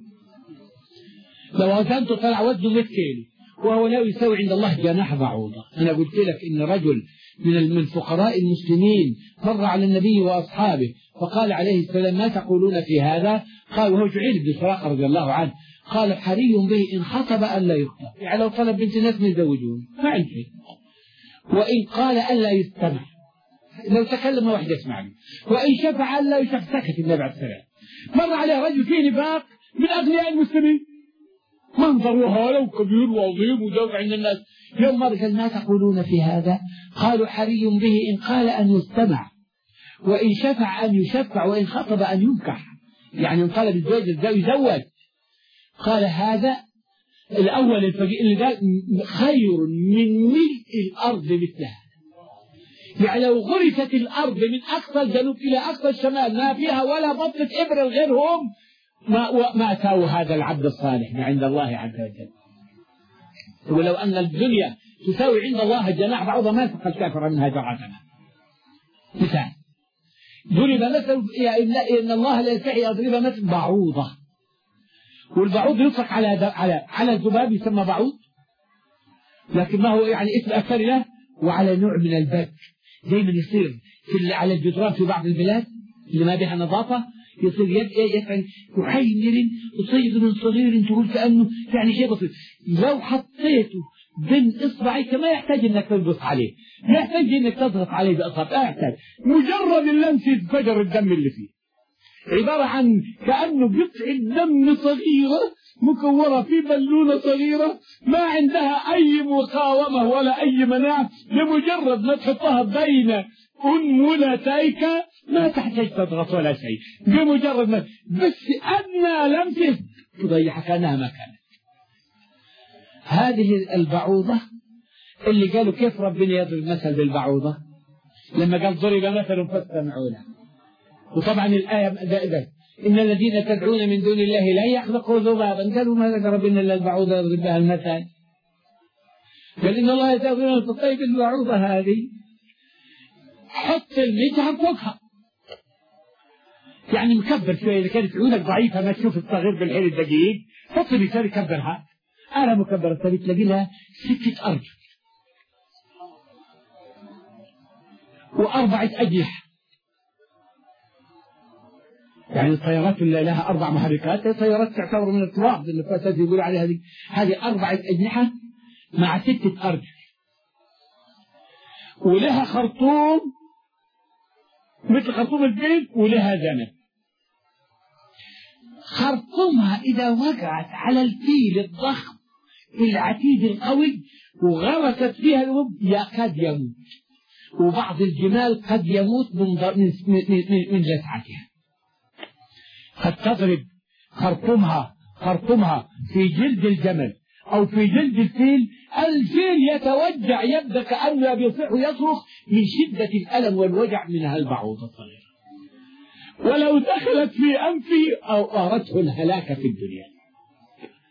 لو وزنته طلع وزنه مئة كيلو وهو لا يساوي عند الله جناح بعوضة. أنا قلت لك إن رجل من من فقراء المسلمين مر على النبي وأصحابه فقال عليه السلام ما تقولون في هذا؟ قال وهو جعيل بن سراقة رضي الله عنه قال حري به إن خطب ألا يخطب. يعني لو طلب بنت ناس ما يزوجون ما عندي شيء، وإن قال ألا يستمع لو تكلم واحد يسمعني، وإن شفع ألا يشفع. سكت النبي عليه السلام. مر عليه رجل فيه نفاق من أغنياء المسلمين منظر هذا وكبير وعظيم ودافع عند الناس. يوم مر قال ما تقولون في هذا؟ قالوا حري به إن قال أن يستمع وإن شفع أن يشفع وإن خطب أن ينكح. يعني إن طلب الزوج يزوج. قال هذا الأول الفقيه اللي قال خير من ملء الأرض مثلها. يعني لو غرست الأرض من أقصى الجنوب إلى أقصى الشمال ما فيها ولا بطة إبرة غيرهم ما ما أتاه هذا العبد الصالح من عند الله عز وجل. ولو أن الدنيا تساوي عند الله جناح بعوضة ما تقل كافرا منها جرعتنا. مثال ضرب مثل إن الله لا يستحي يضرب مثل بعوضة، والبعوض يطلق على على على الذباب يسمى بعوض، لكن ما هو يعني اسم أكثر له، وعلى نوع من البك دائما يصير في على الجدران في بعض البلاد اللي ما بها نظافة يصير يفعل يحير وصيد صغير تقول كأنه يعني شيء بسيط. لو حطيته بين إصبعيك ما يحتاج إنك تلبس عليه، ما يحتاج إنك تضغط عليه بأصابع، لا يحتاج، مجرد اللمس يتفجر الدم اللي فيه. عبارة عن كأنه قطعة دم صغيرة مكورة في بالونة صغيرة ما عندها أي مقاومة ولا أي مناعة، لمجرد ما تحطها بين أنملتيك ما تحتاج تضغط ولا شيء، بمجرد ما بس أدنى لمسه تضيعك كأنها ما كانت. هذه البعوضة اللي قالوا كيف ربنا يضرب مثل بالبعوضة لما قال ضرب مثل فاستمعوا له. وطبعا الآية ده ده إن الذين تدعون من دون الله لا يخلقوا ذبابا. قالوا ما ذكر ربنا إلا البعوضة يضرب بها المثل. قال إن الله يتغفر في الطيب البعوضة هذه حط المجهر فوقها، يعني مكبر شوية. إذا كانت عيونك ضعيفة ما تشوف الصغير بالحيل الدقيق حط المجهر يكبرها. أنا مكبر تبي تلاقي لها ستة أرجل وأربعة أجنحة. يعني الطيارات اللي لها أربع محركات الطيارات تعتبر من التراب اللي فاتت يقول عليها هذه هذه أربعة أجنحة مع ستة أرجل، ولها خرطوم مثل خرطوم البيت ولها ذنب. خرطومها إذا وقعت على الفيل الضخم العتيد القوي وغرست فيها الوب يكاد يموت، وبعض الجمال قد يموت من من من, من لسعتها. قد تضرب خرطومها خرطومها في جلد الجمل أو في جلد الفيل، الفيل يتوجع يبدأ كأنه بيصيح ويصرخ من شدة الألم والوجع من هالبعوضة الصغيرة، ولو دخلت في أنفه أو أردته الهلاك في الدنيا.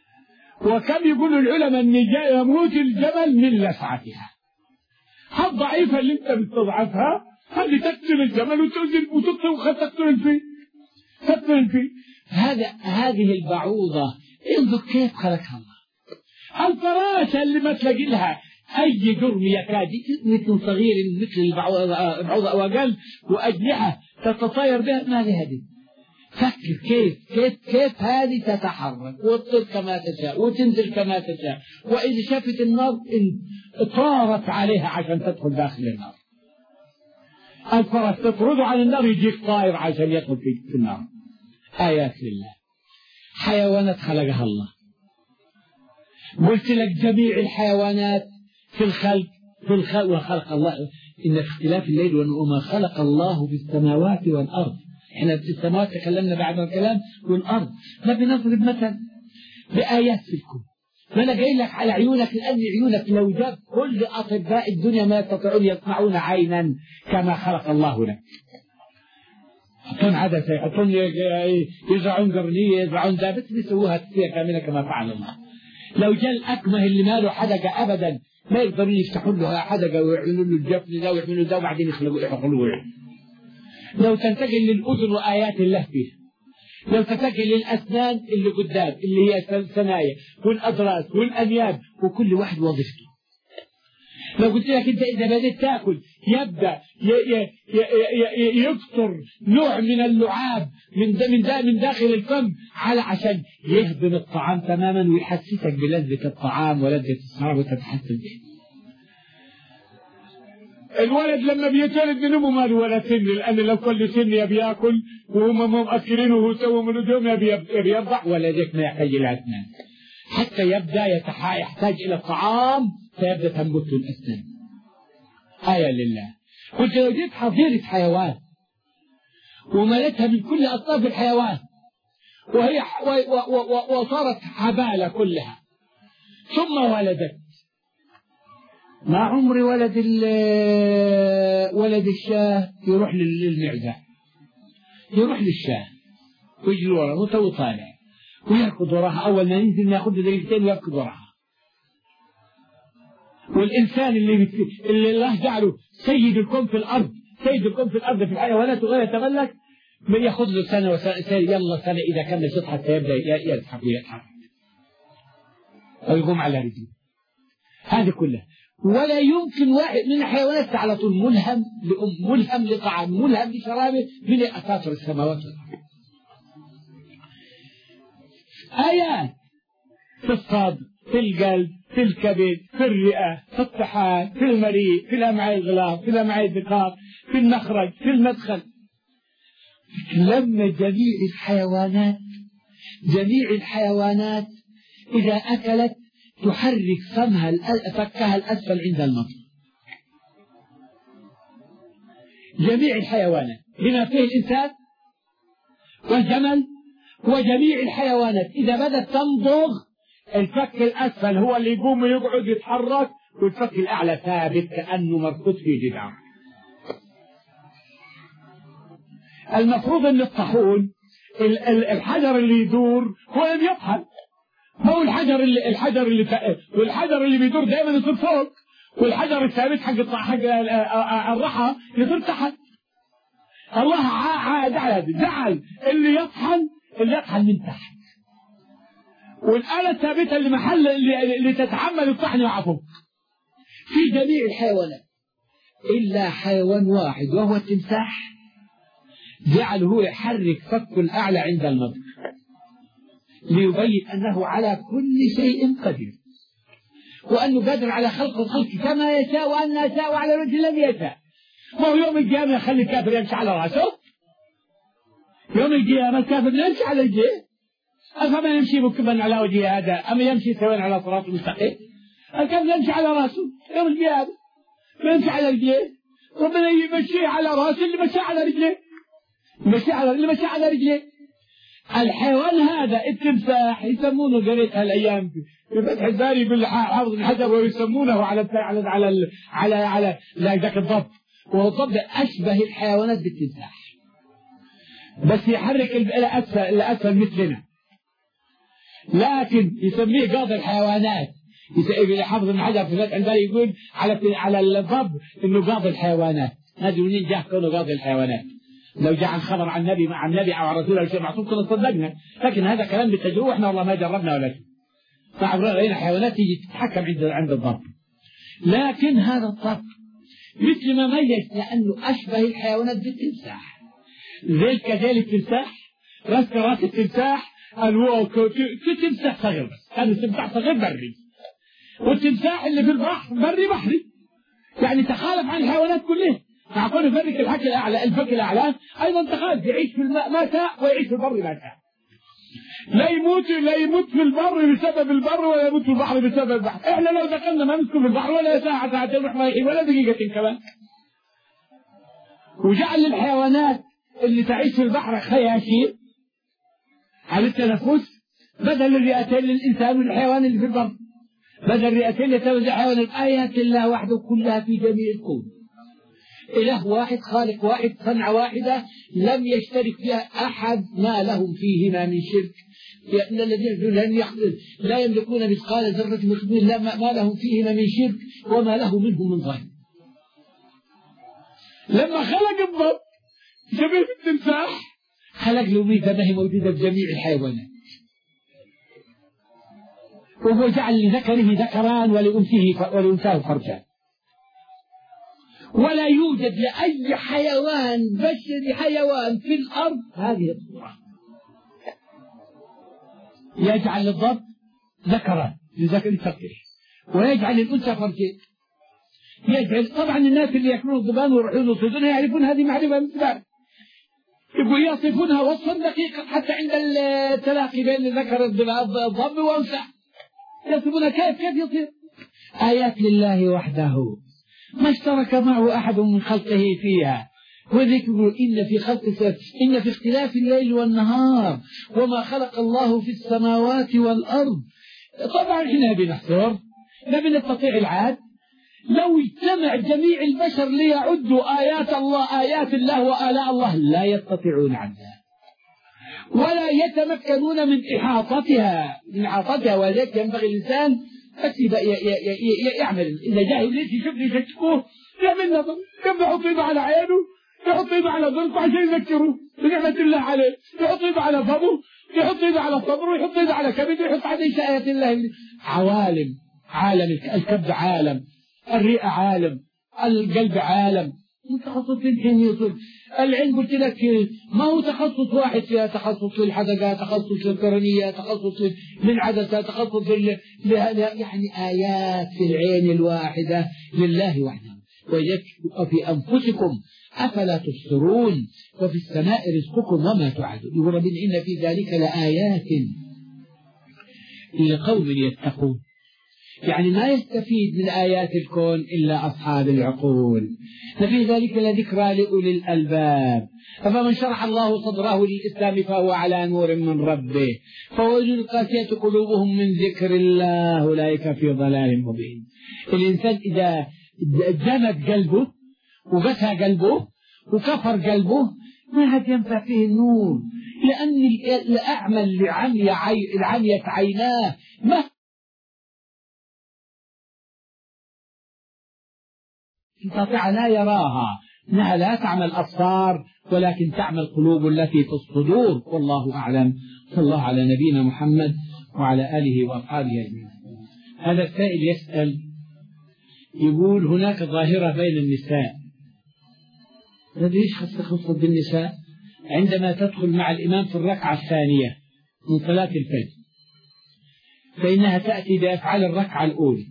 وكم يقولوا العلماء أن يموت الجمل من لسعتها. الضعيفة اللي أنت بتضعفها هذه تقتل الجمل وتنزل وتقتل وتقتل الفيل تقتل الفيل. هذا هذه البعوضة انظر كيف خلقها الله. الفراشة اللي ما تلاقي لها أي جرم يكاد مثل صغير مثل البعوضة أو أقل وأجنحة تتطاير بها، ما لها دي. فكر كيف كيف كيف هذه تتحرك وتطير كما تشاء وتنزل كما تشاء، وإذا شافت النار طارت عليها عشان تدخل داخل النار. الفرس تطرده عن النار يجيك طائر عشان يدخل في النار. آيات لله، حيوانات خلقها الله. قلت لك جميع الحيوانات في الخلق في الخلق وخلق الله. إن في اختلاف الليل وما خلق الله في السماوات والأرض. احنا في السماوات تكلمنا بعد الكلام، والأرض ما بنضرب مثل بآيات في الكون. ما أنا جاي لك على عيونك، لأن عيونك لو جاب كل أطباء الدنيا ما يستطيعون يصنعون عينا كما خلق الله لك. يحطون عدسة، يحطون يزرعون قرنية، يزرعون ذا، بس بيسووها كثير كاملة كما فعل الله. لو جاء الأكمه اللي ما له حدقة أبدا ما يقدرون يفتحون له حدقة ويعملون له الجفن ذا ويعملوا ذا وبعدين يخلقوا يخلقوا. لو تنتقل للأذن وآيات الله فيها، لو تنتقل للأسنان اللي قدام اللي هي الثنايا والأضراس والأنياب وكل واحد وظيفته. لو قلت لك أنت إذا بدأت تأكل يبدأ يكثر نوع من اللعاب من من من داخل الفم على عشان يهضم الطعام تماما ويحسسك بلذة الطعام ولذة الشراب وتتحسن به. الولد لما بيتولد من امه ما له ولا سن، لان لو كل سن يبي ياكل وهم مؤكلينه وهو سوى من اليوم يبي يرضع، ولذلك ما يحتاج الى اسنان حتى يبدا يحتاج الى الطعام فيبدا تنبت الاسنان. آية لله. قلت لو جيت حظيرة حيوان وملتها من كل اصناف الحيوان وهي وصارت حبالة كلها ثم ولدت، ما عمر ولد ولد الشاه يروح للمعزة، يروح للشاه ويجي وراها وتو طالع ويركض وراها، أول ما ينزل ياخذ دقيقتين ويركض وراها. والإنسان اللي اللي الله جعله سيد الكون في الأرض، سيد الكون في الأرض في الحيوانات وغير يتملك، من ياخذ له سنة وسنة يلا سنة إذا كان نشط حتى يبدأ يزحف ويتحرك أو يقوم على رجله. هذه كلها ولا يمكن واحد من الحيوانات على طول ملهم ملهم لطعام ملهم لشرابه من أساطر السماوات والأرض. آيات في الصدر، في القلب، في الكبد، في الرئة، في الطحال، في المريء، في الأمعاء الغلاظ، في الأمعاء الدقاق، في المخرج، في المدخل. لما جميع الحيوانات جميع الحيوانات إذا أكلت تحرك فمها فكها الأسفل عند المطر. جميع الحيوانات بما فيه الإنسان والجمل وجميع الحيوانات إذا بدأت تمضغ الفك الأسفل هو اللي يقوم ويقعد يتحرك والفك الأعلى ثابت كأنه مربوط في جدار. المفروض أن الطاحون الحجر اللي يدور هو لم يطحن، هو الحجر اللي الحجر اللي والحجر اللي بيدور دائما يصير فوق، والحجر الثابت حق حق الرحى يصير تحت. الله جعل جعل اللي يطحن اللي يطحن من تحت، والآلة الثابتة اللي محل اللي, اللي تتحمل الطحن يقع فوق. في جميع الحيوانات إلا حيوان واحد وهو التمساح جعل هو يحرك فكه الأعلى عند المضغ ليبين أنه على كل شيء قدير، وأنه قادر على خلق الخلق كما يشاء وأن يشاء على وجه لم يشاء. وهو يوم القيامة يخلي الكافر يمشي على رأسه، يوم القيامة الكافر يمشي على رجليه، أفما يمشي مكبا على وجهه هذا أما يمشي سواء على صراط مستقيم؟ الكافر يمشي على رأسه يوم القيامة ما يمشي على رجليه، ربنا يمشي على رأسه اللي مشي على رجليه، مشي على اللي مشي على رجليه. الحيوان هذا التمساح يسمونه قريت هالايام في فتح الباري يقول حافظ الحجر ويسمونه على على على على على لا ذاك الضب، وهو الضب اشبه الحيوانات بالتمساح بس يحرك الاسفل الاسفل مثلنا. لكن يسميه قاضي الحيوانات. حافظ بن حجر في فتح الباري يقول على على الضب انه قاضي الحيوانات. هذه منين جاء كونه قاضي الحيوانات؟ لو جاء الخبر عن النبي مع النبي او عن رسول الله شيء معصوم كنا صدقنا، لكن هذا كلام بالتجربه، احنا والله ما جربنا ولا شيء. فعبرنا حيوانات تيجي تتحكم عند عند الضب. لكن هذا الضب مثل ما ميز لانه اشبه الحيوانات بالتمساح، زي كذلك التمساح، راس راس التمساح الوك تمساح صغير، بس هذا التمساح صغير بري، والتمساح اللي في البحر بري بحري، يعني تخالف عن الحيوانات كلها. مع كونه يفرق الحك الاعلى الفك الاعلى ايضا تخالف، يعيش في الماء ما شاء ويعيش في البر ما شاء. لا يموت لا يموت في البر بسبب البر ولا يموت في البحر بسبب البحر. احنا لو دخلنا ما نسكن في البحر ولا ساعه ساعتين نروح رايحين ولا دقيقه كمان. وجعل الحيوانات اللي تعيش في البحر خياشيم على التنفس بدل الرئتين للانسان والحيوان اللي في البر، بدل الرئتين يتوزع حيوان. ايات الله وحده كلها في جميع الكون. إله واحد، خالق واحد، صنعة واحدة لم يشترك فيها أحد ما لهم فيهما من شرك، لأن الذين لن يقدر لا يملكون مثقال ذرة من خبز الله ما لهم فيهما من شرك وما له منهم من ظاهر. لما خلق الضب شبه التمساح خلق له ميزة ما هي موجودة في جميع الحيوانات، وهو جعل لذكره ذكران ولأنثاه فرجان. ولا يوجد لأي حيوان بشري حيوان في الأرض هذه الصورة. يجعل الضب ذكرا لذكر الفقر، ويجعل الأنثى فرجين. يجعل طبعا الناس اللي يأكلون الضبان ويروحون يصيدونها يعرفون هذه معرفة مثل ذلك، يبقوا يصفونها وصفا دقيقا حتى عند التلاقي بين ذكر الضب وأنثى يصفونها كيف كيف يصير. آيات لله وحده ما اشترك معه أحد من خلقه فيها، وذكر إن في خلق إن في اختلاف الليل والنهار وما خلق الله في السماوات والأرض. طبعا هنا بنحصر لا بنستطيع العاد. لو اجتمع جميع البشر ليعدوا آيات الله آيات الله وآلاء الله لا يستطيعون عدها ولا يتمكنون من إحاطتها من إحاطتها وذلك ينبغي الإنسان بس يعمل. إذا جاهل ليش يشوف ليش يشكوه يعمل نظر، يحط ايده على عينه، يحط ايده على ظرفه عشان يذكره بنعمة الله عليه، يحط ايده على فمه، يحط ايده على صدره، يحط ايده على كبده، يحط عليه آيات الله. عوالم، عالم الكبد عالم، الرئة عالم، القلب عالم، متخصصين حين يصل. العلم قلت لك ما هو تخصص واحد، فيها تخصص للحدقة، تخصص للقرنية، تخصص للعدسة، تخصص لل... يعني آيات في العين الواحدة لله وحده. وفي أنفسكم أفلا تبصرون وفي السماء رزقكم وما توعدون. يقول ربنا إن في ذلك لآيات لقوم يتقون. يعني ما يستفيد من آيات الكون إلا أصحاب العقول. ففي ذلك لذكرى لأولي الألباب. فمن شرح الله صدره للإسلام فهو على نور من ربه، فوجد القاسية قلوبهم من ذكر الله أولئك في ضلال مبين. الإنسان إذا جمد قلبه وقسى قلبه وكفر قلبه ما عاد ينفع فيه النور، لأن الأعمى العمية عيناه ما تستطيع لا يراها، إنها لا تعمل الأبصار ولكن تعمل القلوب التي في الصدور. والله أعلم. صلى الله على نبينا محمد وعلى آله وأصحابه أجمعين. هذا السائل يسأل يقول هناك ظاهرة بين النساء، ليش خصت بالنساء عندما تدخل مع الإمام في الركعة الثانية من صلاة الفجر فإنها تأتي بأفعال الركعة الأولى،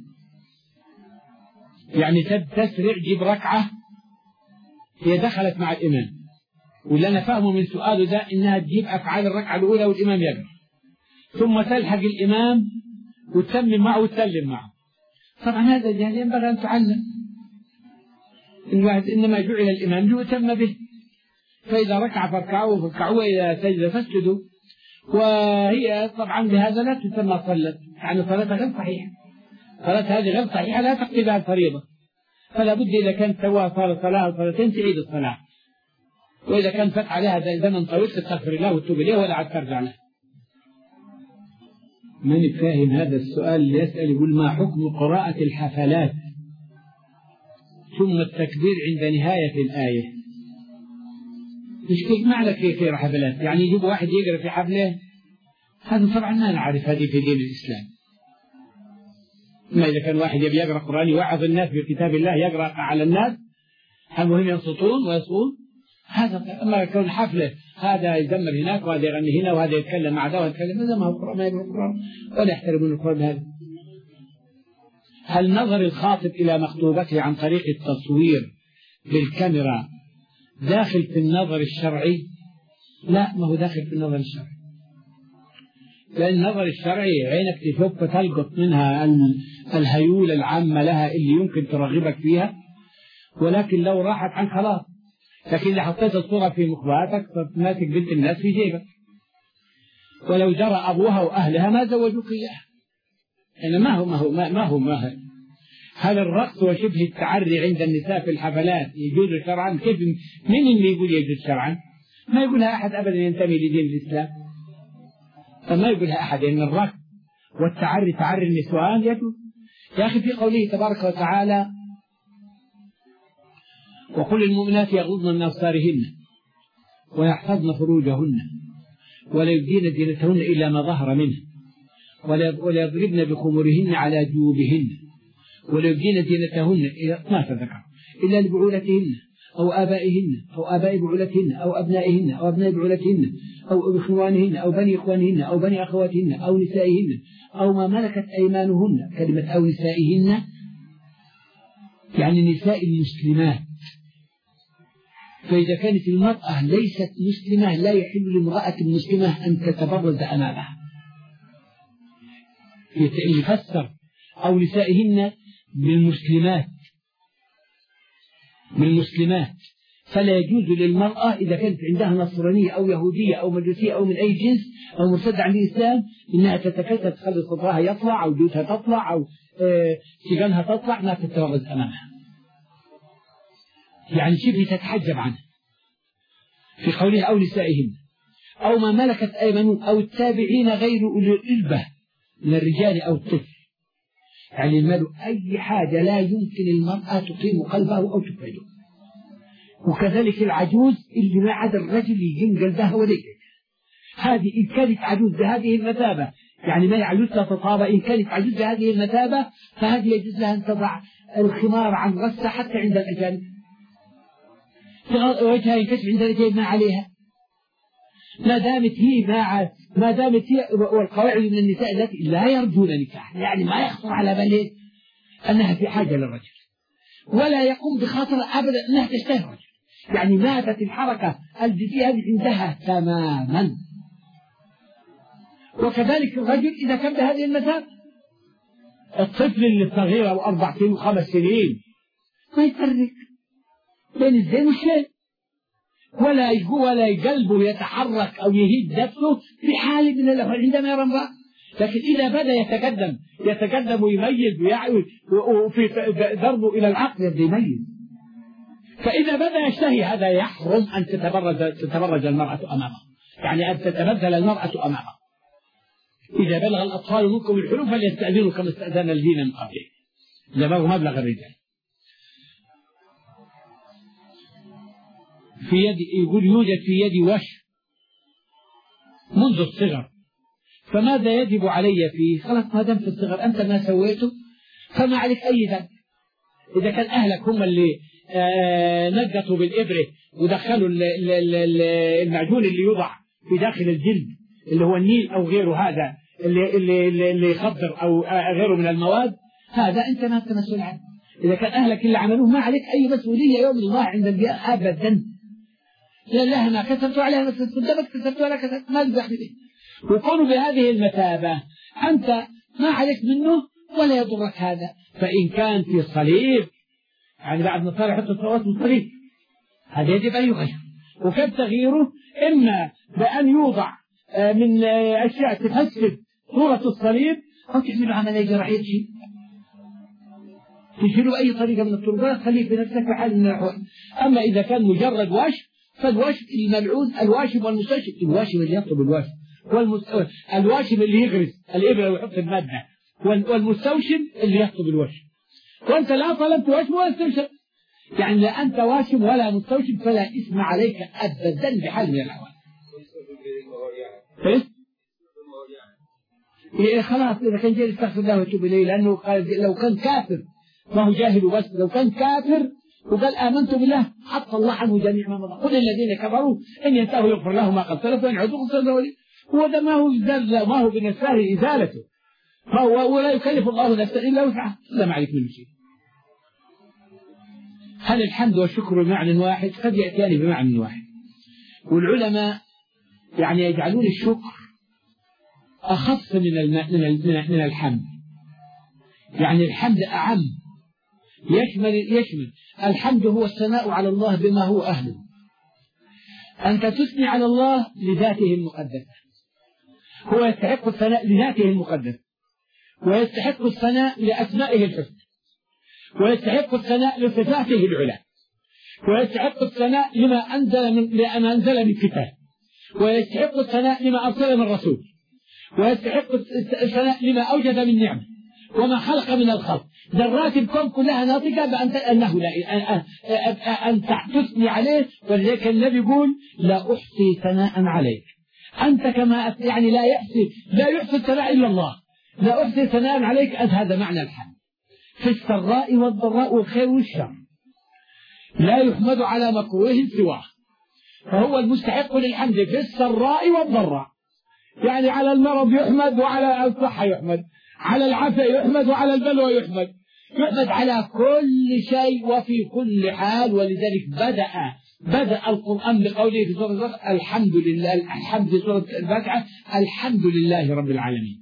يعني تسرع جيب ركعة هي دخلت مع الإمام، واللي أنا فاهمه من سؤاله ده إنها تجيب أفعال الركعة الأولى والإمام يقرأ ثم تلحق الإمام وتسمم معه وتسلم معه. طبعا هذا جهل ينبغي أن تعلم. الواحد إنما جعل الإمام ليتم به، فإذا ركع فاركعوا فاركعوا وإذا سجد فاسجدوا. وهي طبعا بهذا لا تسمى صلت، يعني صلاتها غير صحيحة، صلاة هذه غير صحيحة لا تقضي بها الفريضة، فلا بد إذا كانت سواء صار صلاة أو صلاتين تعيد الصلاة، وإذا كان فات عليها زمن طويل تستغفر الله وتتوب إليه ولا عاد ترجع له. من فاهم هذا السؤال اللي يسأل يقول ما حكم قراءة الحفلات ثم التكبير عند نهاية الآية؟ مش كيف معنى كيف حفلات؟ يعني يجيب واحد يقرأ في حفلة؟ هذا طبعا ما نعرف هذه في دين الإسلام. ما إذا كان واحد يبي يقرأ قرآن يوعظ الناس بكتاب الله يقرأ على الناس، المهم ينصتون ويصون، هذا. أما يكون حفلة هذا يزمر هناك وهذا يغني هنا وهذا يتكلم مع ذا وهذا يتكلم، هذا ما هو القرآن، ما يقرأ القرآن ولا يحترمون القرآن هذا. هل نظر الخاطب إلى مخطوبته عن طريق التصوير بالكاميرا داخل في النظر الشرعي؟ لا، ما هو داخل في النظر الشرعي، لأن النظر الشرعي عينك تشوف تلقط منها الهيولة العامة لها اللي يمكن ترغبك فيها، ولكن لو راحت عن خلاص. لكن إذا حطيت الصورة في مخباتك فتماسك بنت الناس في جيبك، ولو جرى أبوها وأهلها ما زوجوك إياها. يعني ما هو ما هو ما هو ما هو هل الرقص وشبه التعري عند النساء في الحفلات يجوز شرعا؟ كيف من اللي يقول يجوز شرعا؟ ما يقولها أحد أبدا ينتمي لدين الإسلام، فما يقولها أحد إن الرقص والتعري تعري النسوان يجوز. يا أخي في قوله تبارك وتعالى وقل المؤمنات يغضن من أبصارهن ويحفظن فروجهن ولا يبدين زينتهن إلا ما ظهر منه ولا يضربن بخمرهن على جيوبهن ولا يبدين زينتهن ما تذكر إلا لبعولتهن أو آبائهن أو آباء بعولتهن أو أبنائهن أو أبناء بعولتهن أو إخوانهن أو بني إخوانهن أو بني أخواتهن أو نسائهن أو ما ملكت أيمانهن. كلمة أو نسائهن يعني نساء المسلمات، فإذا كانت المرأة ليست مسلمة لا يحل لامرأة مسلمة أن تتبرز أمامها. يفسر أو نسائهن بالمسلمات بالمسلمات فلا يجوز للمرأة إذا كانت عندها نصرانية أو يهودية أو مجوسية أو من أي جنس أو مرتدة عن الإسلام إنها تتكتل تخلي صدرها يطلع أو جوتها تطلع أو سجنها تطلع، ما تتبرز أمامها، يعني شبه تتحجب عنها. في قوله أو نسائهن أو ما ملكت أيمانهن أو التابعين غير أولي الإربة من الرجال أو الطفل، يعني المال أي حاجة لا يمكن المرأة تقيم قلبه أو تفعله. وكذلك العجوز اللي ما عدا الرجل يجن قلبها ولا هذه إن كانت عجوز بهذه المثابة، يعني ما يعجوز لا تطابع، إن كانت عجوز بهذه المثابة فهذه يجوز لها أن تضع الخمار عن رأسها حتى عند الأجانب، وجهها ينكشف عند الأجانب ما عليها، ما دامت هي ما ما دامت هي. والقواعد من النساء التي لا يرجون نكاح، يعني ما يخطر على باله أنها في حاجة للرجل ولا يقوم بخاطر أبدا أنها تشتهي الرجل، يعني ماتت الحركة الجنسية هذه عندها تماما. وكذلك الرجل إذا كان بهذه المثابة، الطفل اللي الصغير أو أربع سنين وخمس سنين ما يفرق بين الزين والشين، ولا يجو ولا قلبه يتحرك أو يهيج نفسه في حال من الأفعال عندما يرى امرأة. لكن إذا بدأ يتقدم يتقدم ويميز وفي ضربه إلى العقل يبدأ يميز، فإذا بدأ يشتهي هذا يحرم أن تتبرج تتبرج المرأة أمامه، يعني أن تتبذل المرأة أمامه. إذا بلغ الأطفال منكم الحلم فليستأذنوا كما استأذن الذين من قبلهم، إذا بلغوا مبلغ الرجال. في يد يقول يوجد في يدي وش منذ الصغر، فماذا يجب علي فيه؟ خلاص ما دام في الصغر أنت ما سويته فما عليك أي ذنب. إذا كان أهلك هم اللي نقطوا بالإبرة ودخلوا المعجون اللي يوضع في داخل الجلد اللي هو النيل أو غيره، هذا اللي اللي اللي يخدر أو غيره من المواد، هذا أنت ما أنت مسؤول عنه. إذا كان أهلك اللي عملوه ما عليك أي مسؤولية يوم الله عند الجزاء أبدا. لا لها ما كسبت عليها ما كسبت، قدامك كسبت ولا كسبت، ما تزعل به. وكونوا بهذه المثابة أنت ما عليك منه ولا يضرك هذا. فإن كان في صليب، يعني بعد ما صار يحط الصلوات من صليب، هذا يجب أن يغير. وكان تغييره إما بأن يوضع من أشياء تفسد صورة الصليب أو تعمل عملية جراحية شيء تشيله أي طريقة من الطرقات، خليك بنفسك في حال من الأحوال. أما إذا كان مجرد واش فالواش الملعون الواشم والمستشفى، الواشم اللي يطلب الواشم الواشم اللي يغرس الإبرة ويحط المادة، والمستوشم اللي يخطب الوشم. وأنت لا طلبت وشم ولا استوشم، يعني لا أنت واشم ولا مستوشم فلا إثم عليك أبدا بحال من الأحوال. إيه؟ إيه خلاص إذا كان جاي يستغفر الله ويتوب إليه، لأنه قال لو كان كافر ما هو جاهل بس، لو كان كافر وقال آمنت بالله حط الله عنه جميع ما مضى. قل الذين كفروا إن ينتهوا يغفر لهم ما قد سلف وإن عدوا غفر لهم. هو ده ما هو ما هو بالنسبة إزالته، ما هو ولا يكلف الله نفسا إلا وسعها، لا ما عليك منه شيء. هل الحمد والشكر بمعنى واحد؟ قد يأتيان بمعنى واحد. والعلماء يعني يجعلون الشكر أخص من من من الحمد، يعني الحمد أعم، يشمل يشمل الحمد هو الثناء على الله بما هو أهله. أنت تثني على الله لذاته المقدسة، هو يستحق الثناء لذاته المقدسة، ويستحق الثناء لأسمائه الحسنى، ويستحق الثناء لصفاته العلى، ويستحق الثناء لما أنزل من لما أنزل من كتاب، ويستحق الثناء لما أرسل من رسول، ويستحق الثناء لما أوجد من نعمة وما خلق من الخلق. ذرات الكون كلها ناطقة بأن أنه لا أن تثني عليه. ولذلك النبي يقول لا أحصي ثناء عليك أنت كما يعني لا يحصي لا يحصي الثناء إلا الله، لا أحصي ثناء عليك. هذا معنى الحمد في السراء والضراء والخير والشر، لا يحمد على مكروه سواه، فهو المستحق للحمد في السراء والضراء. يعني على المرض يحمد، وعلى الصحة يحمد، على العافية يحمد، وعلى البلوى يحمد، يحمد على كل شيء وفي كل حال. ولذلك بدأ بدأ القرآن بقوله في سورة البقرة الحمد لله، الحمد في سورة الفاتحة الحمد لله رب العالمين.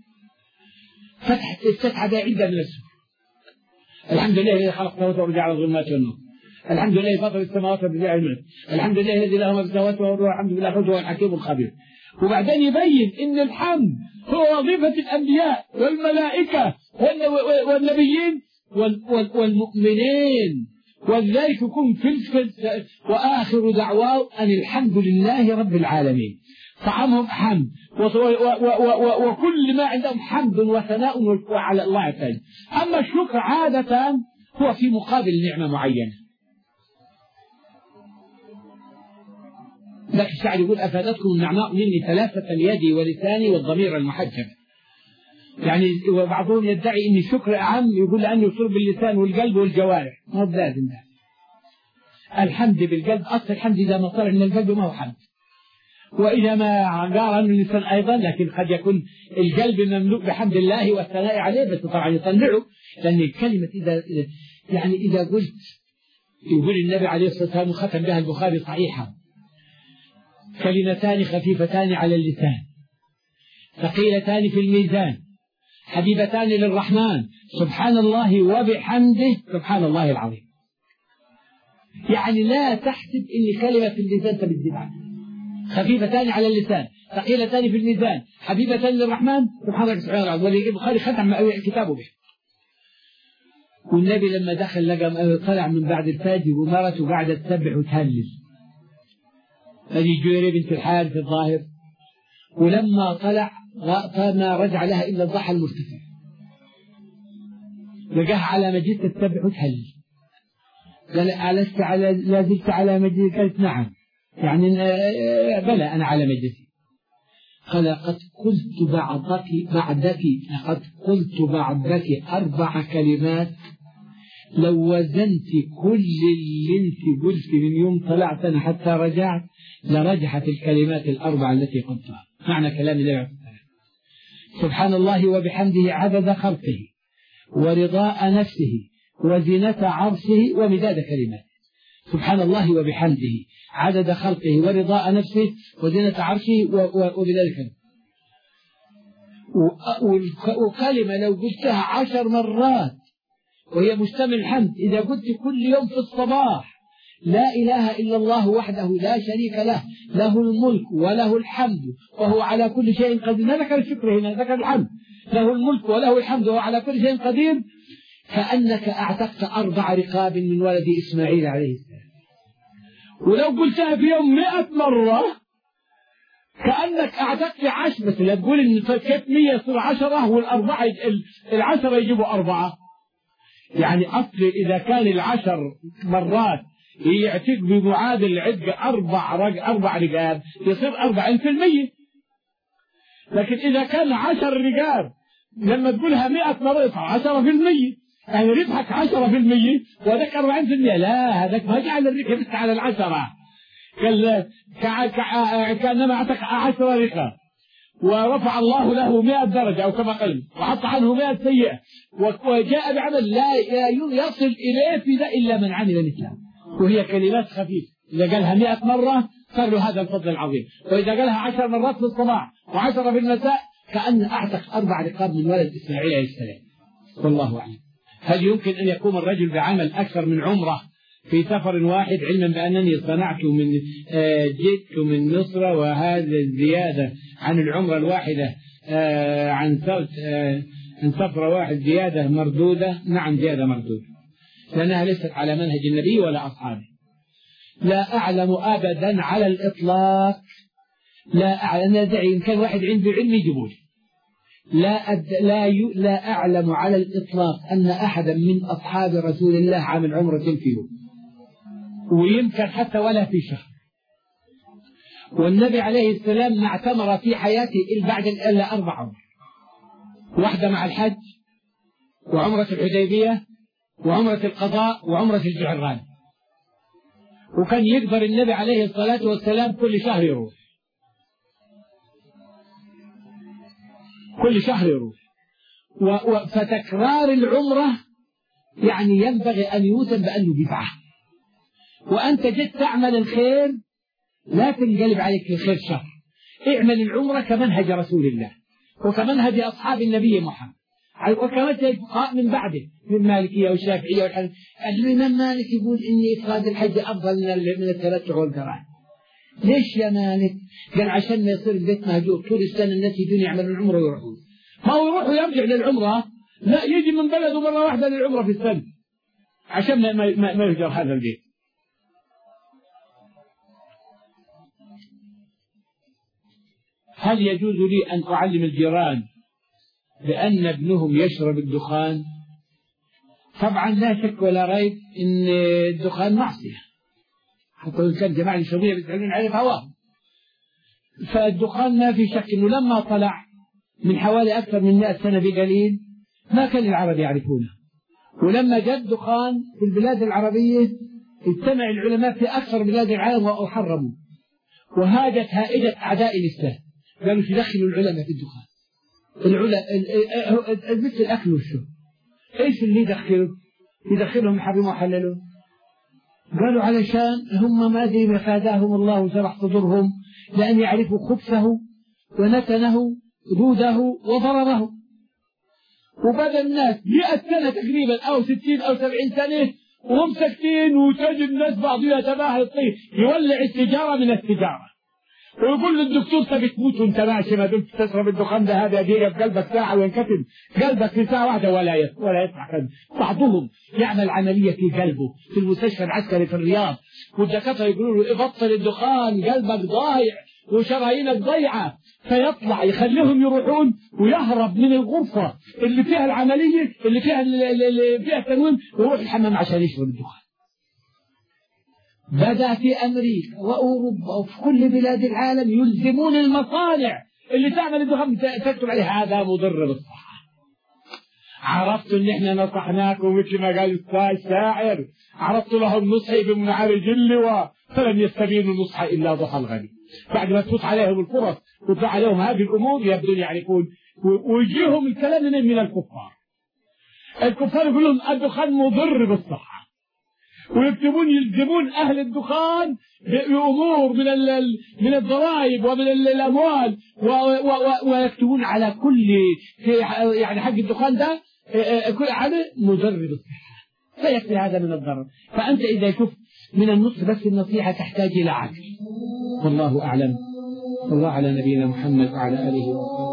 فتحت افتتح بعيدا من السورة. الحمد لله الذي خلق السماوات والأرض وجعل الظلمات والنور، الحمد لله فاطر السماوات والأرض وجعل الملك، الحمد لله الذي له ما في السماوات والأرض، الحمد لله هو الحكيم الخبير. وبعدين يبين ان الحمد هو وظيفة الأنبياء والملائكة والنبيين والمؤمنين. ولذلك يكون في وآخر دعواه أن الحمد لله رب العالمين. طعامهم حمد وكل ما عندهم حمد وثناء على الله تعالى. أما الشكر عادة هو في مقابل نعمة معينة. لكن الشاعر يقول أفادتكم النعماء مني ثلاثة يدي ولساني والضمير المحجب. يعني وبعضهم يدعي أن الشكر أعم، يقول لأنه يصير باللسان والقلب والجوارح. ما هو لازم ده. الحمد بالقلب، أصل الحمد إذا ما طلع من القلب ما هو حمد، وإذا ما قال من اللسان أيضا، لكن قد يكون القلب مملوء بحمد الله والثناء عليه، بس طبعا يطلعه. لأن الكلمة إذا يعني إذا قلت، يقول النبي عليه الصلاة والسلام ختم بها البخاري صحيحا: كلمتان خفيفتان على اللسان ثقيلتان في الميزان حبيبتان للرحمن سبحان الله وبحمده سبحان الله العظيم. يعني لا تحسب ان كلمة في اللسان تبدي عنها. خفيفتان على اللسان ثقيلتان في الميزان حبيبتان للرحمن سبحان الله سبحان الله العظيم. واللي البخاري ختم كتابه به. والنبي لما دخل لقى طلع من بعد الفجر ومرته قاعدة تسبح وتهلل، هذه جويرية بنت الحارث الظاهر، ولما طلع ما رجع لها إلا الضحى المرتفع، لقاها على مجلس تسبح وتهلل. قال ألست على لا زلت على مجلس؟ قالت نعم، يعني بلى أنا على مجلسي. قال قد قلت بعدك بعدك لقد قلت بعدك أربع كلمات لو وزنت كل اللي انت قلت من يوم طلعت أنا حتى رجعت لرجحت الكلمات الأربع التي قلتها. معنى كلام الله سبحان الله وبحمده عدد خلقه ورضاء نفسه وزنة عرشه ومداد كلماته. سبحان الله وبحمده عدد خلقه ورضاء نفسه وزنة عرشه ومداد كلماته. وكلمة لو قلتها عشر مرات وهي مشتمل الحمد، إذا قلت كل يوم في الصباح لا إله إلا الله وحده لا شريك له له الملك وله الحمد وهو على كل شيء قدير، ما ذكر الشكر هنا، ذكر الحمد، له الملك وله الحمد وهو على كل شيء قدير، كأنك أعتقت أربع رقاب من ولد إسماعيل عليه السلام. ولو قلتها في يوم مئة مرة كأنك أعددت عشر، بس لا تقول إن كيف مية يصير عشرة والأربعة العشرة يجيبوا أربعة. يعني أصل إذا كان العشر مرات يعتق بمعادل عتق أربع رج أربع رجال يصير أربعين في المية. لكن إذا كان عشر رجال لما تقولها مئة مرة يصير عشرة في المية، يعني ربحك عشرة في المية وذاك أربعين في المية. لا، هذاك ما جعل الربح بس على العشرة، كأنما أعتق عشرة رقاب ورفع الله له مئة درجة أو كما قال وحط عنه مئة سيئة وجاء بعمل لا يصل إليه في ذا إلا من عمل مثله. وهي كلمات خفيفة، إذا قالها مئة مرة صار له هذا الفضل العظيم، وإذا قالها عشر مرات في الصباح وعشرة في المساء كأن أعتق أربع رقاب من ولد إسماعيل عليه السلام. والله أعلم. هل يمكن أن يقوم الرجل بعمل أكثر من عمرة في سفر واحد، علما بأنني صنعت من جئت من مصر وهذا الزيادة عن العمرة الواحدة عن عن سفرة واحد زيادة مردودة؟ نعم، زيادة مردودة، لأنها ليست على منهج النبي ولا أصحابه. لا أعلم أبدا على الإطلاق، لا أعلم، إن كان واحد عنده علم يجيبوه. لا أد... لا ي... لا أعلم على الإطلاق أن أحدا من أصحاب رسول الله عمل عمرة في يوم، ويمكن حتى ولا في شهر. والنبي عليه السلام ما اعتمر في حياته إلا بعد إلا أربع عمر، واحدة مع الحج وعمرة الحديبية وعمرة القضاء وعمرة الجعران. وكان يقدر النبي عليه الصلاة والسلام كل شهر يروح، كل شهر يروح. و... فتكرار العمرة يعني ينبغي أن يوزن بأنه بدعة. وأنت جد تعمل الخير لا تنقلب عليك الخير شر. اعمل العمرة كمنهج رسول الله وكمنهج أصحاب النبي محمد وكمنهج الفقهاء من بعده من مالكية والشافعية والحنفية. الإمام مالك يقول إن إفراد الحج أفضل من التمتع والقران. ليش يا مالك؟ قال عشان ما يصير البيت مهجور طول السنة الناس يجون يعملوا العمرة ويروحون. ما هو يروح ويرجع للعمرة، لا يجي من بلده مرة واحدة للعمرة في السنة عشان ما, ما, ما يهجر هذا البيت. هل يجوز لي أن أعلم الجيران بأن ابنهم يشرب الدخان؟ طبعا لا شك ولا ريب إن الدخان معصية، حتى لو كان جماعة الشرعية بيتعلمون عليه هواه. فالدخان ما في شك إنه لما طلع من حوالي أكثر من مئة سنة بقليل ما كان العرب يعرفونه، ولما جاء الدخان في البلاد العربية اجتمع العلماء في أكثر بلاد العالم وحرموا، وهاجت هائجة أعداء الإسلام قالوا يدخلوا العلماء في الدخان. العلماء مثل الأكل والشرب، إيش اللي يدخلوا؟ يدخلهم يحرموا وحللوا. قالوا علشان هم ما أدري ما فاداهم الله وشرح صدورهم لأن يعرفوا خبثه ونتنه دوده وضرره. وبدأ الناس مئة سنة تقريبا أو ستين أو سبعين سنة وهم ساكتين، وتجد الناس بعضها يتباهى الطير يولع السيجارة من السيجارة ويقول للدكتور تبي تموت وانت ماشي ما دمت تشرب الدخان ده، هذا دقيقة في قلبك ساعة وينكتم قلبك في ساعة واحدة ولا ولا يطلع قلب. بعضهم يعمل عملية في قلبه في المستشفى العسكري في الرياض، والدكاترة يقولوا له ابطل الدخان قلبك ضايع وشرايينك ضيعة، فيطلع يخليهم يروحون ويهرب من الغرفة اللي فيها العملية اللي فيها اللي فيها التنويم ويروح الحمام عشان يشرب الدخان. بدأ في أمريكا وأوروبا وفي كل بلاد العالم يلزمون المصانع اللي تعمل الدخان تكتب عليها هذا مضر بالصحة. عرفتوا ان احنا نصحناكم مثل ما قال الشاعر، عرضت لهم نصحي بمنعرج اللواء فلم يستبينوا النصح الا ضحى الغني. بعد ما تفوت عليهم الفرص وتفوت عليهم هذه الامور يبدون يعرفون، ويجيهم الكلام من الكفار. الكفار يقولون الدخان مضر بالصحة، ويكتبون يلزمون أهل الدخان بأمور من من الضرائب ومن الأموال، ويكتبون على كل يعني حق الدخان ده كل عمل مضر بالصحة، فيكفي هذا من الضرر. فأنت إذا شفت من النصح بس النصيحة تحتاج إلى عقل. والله أعلم. والله على نبينا محمد وعلى آله وصحبه.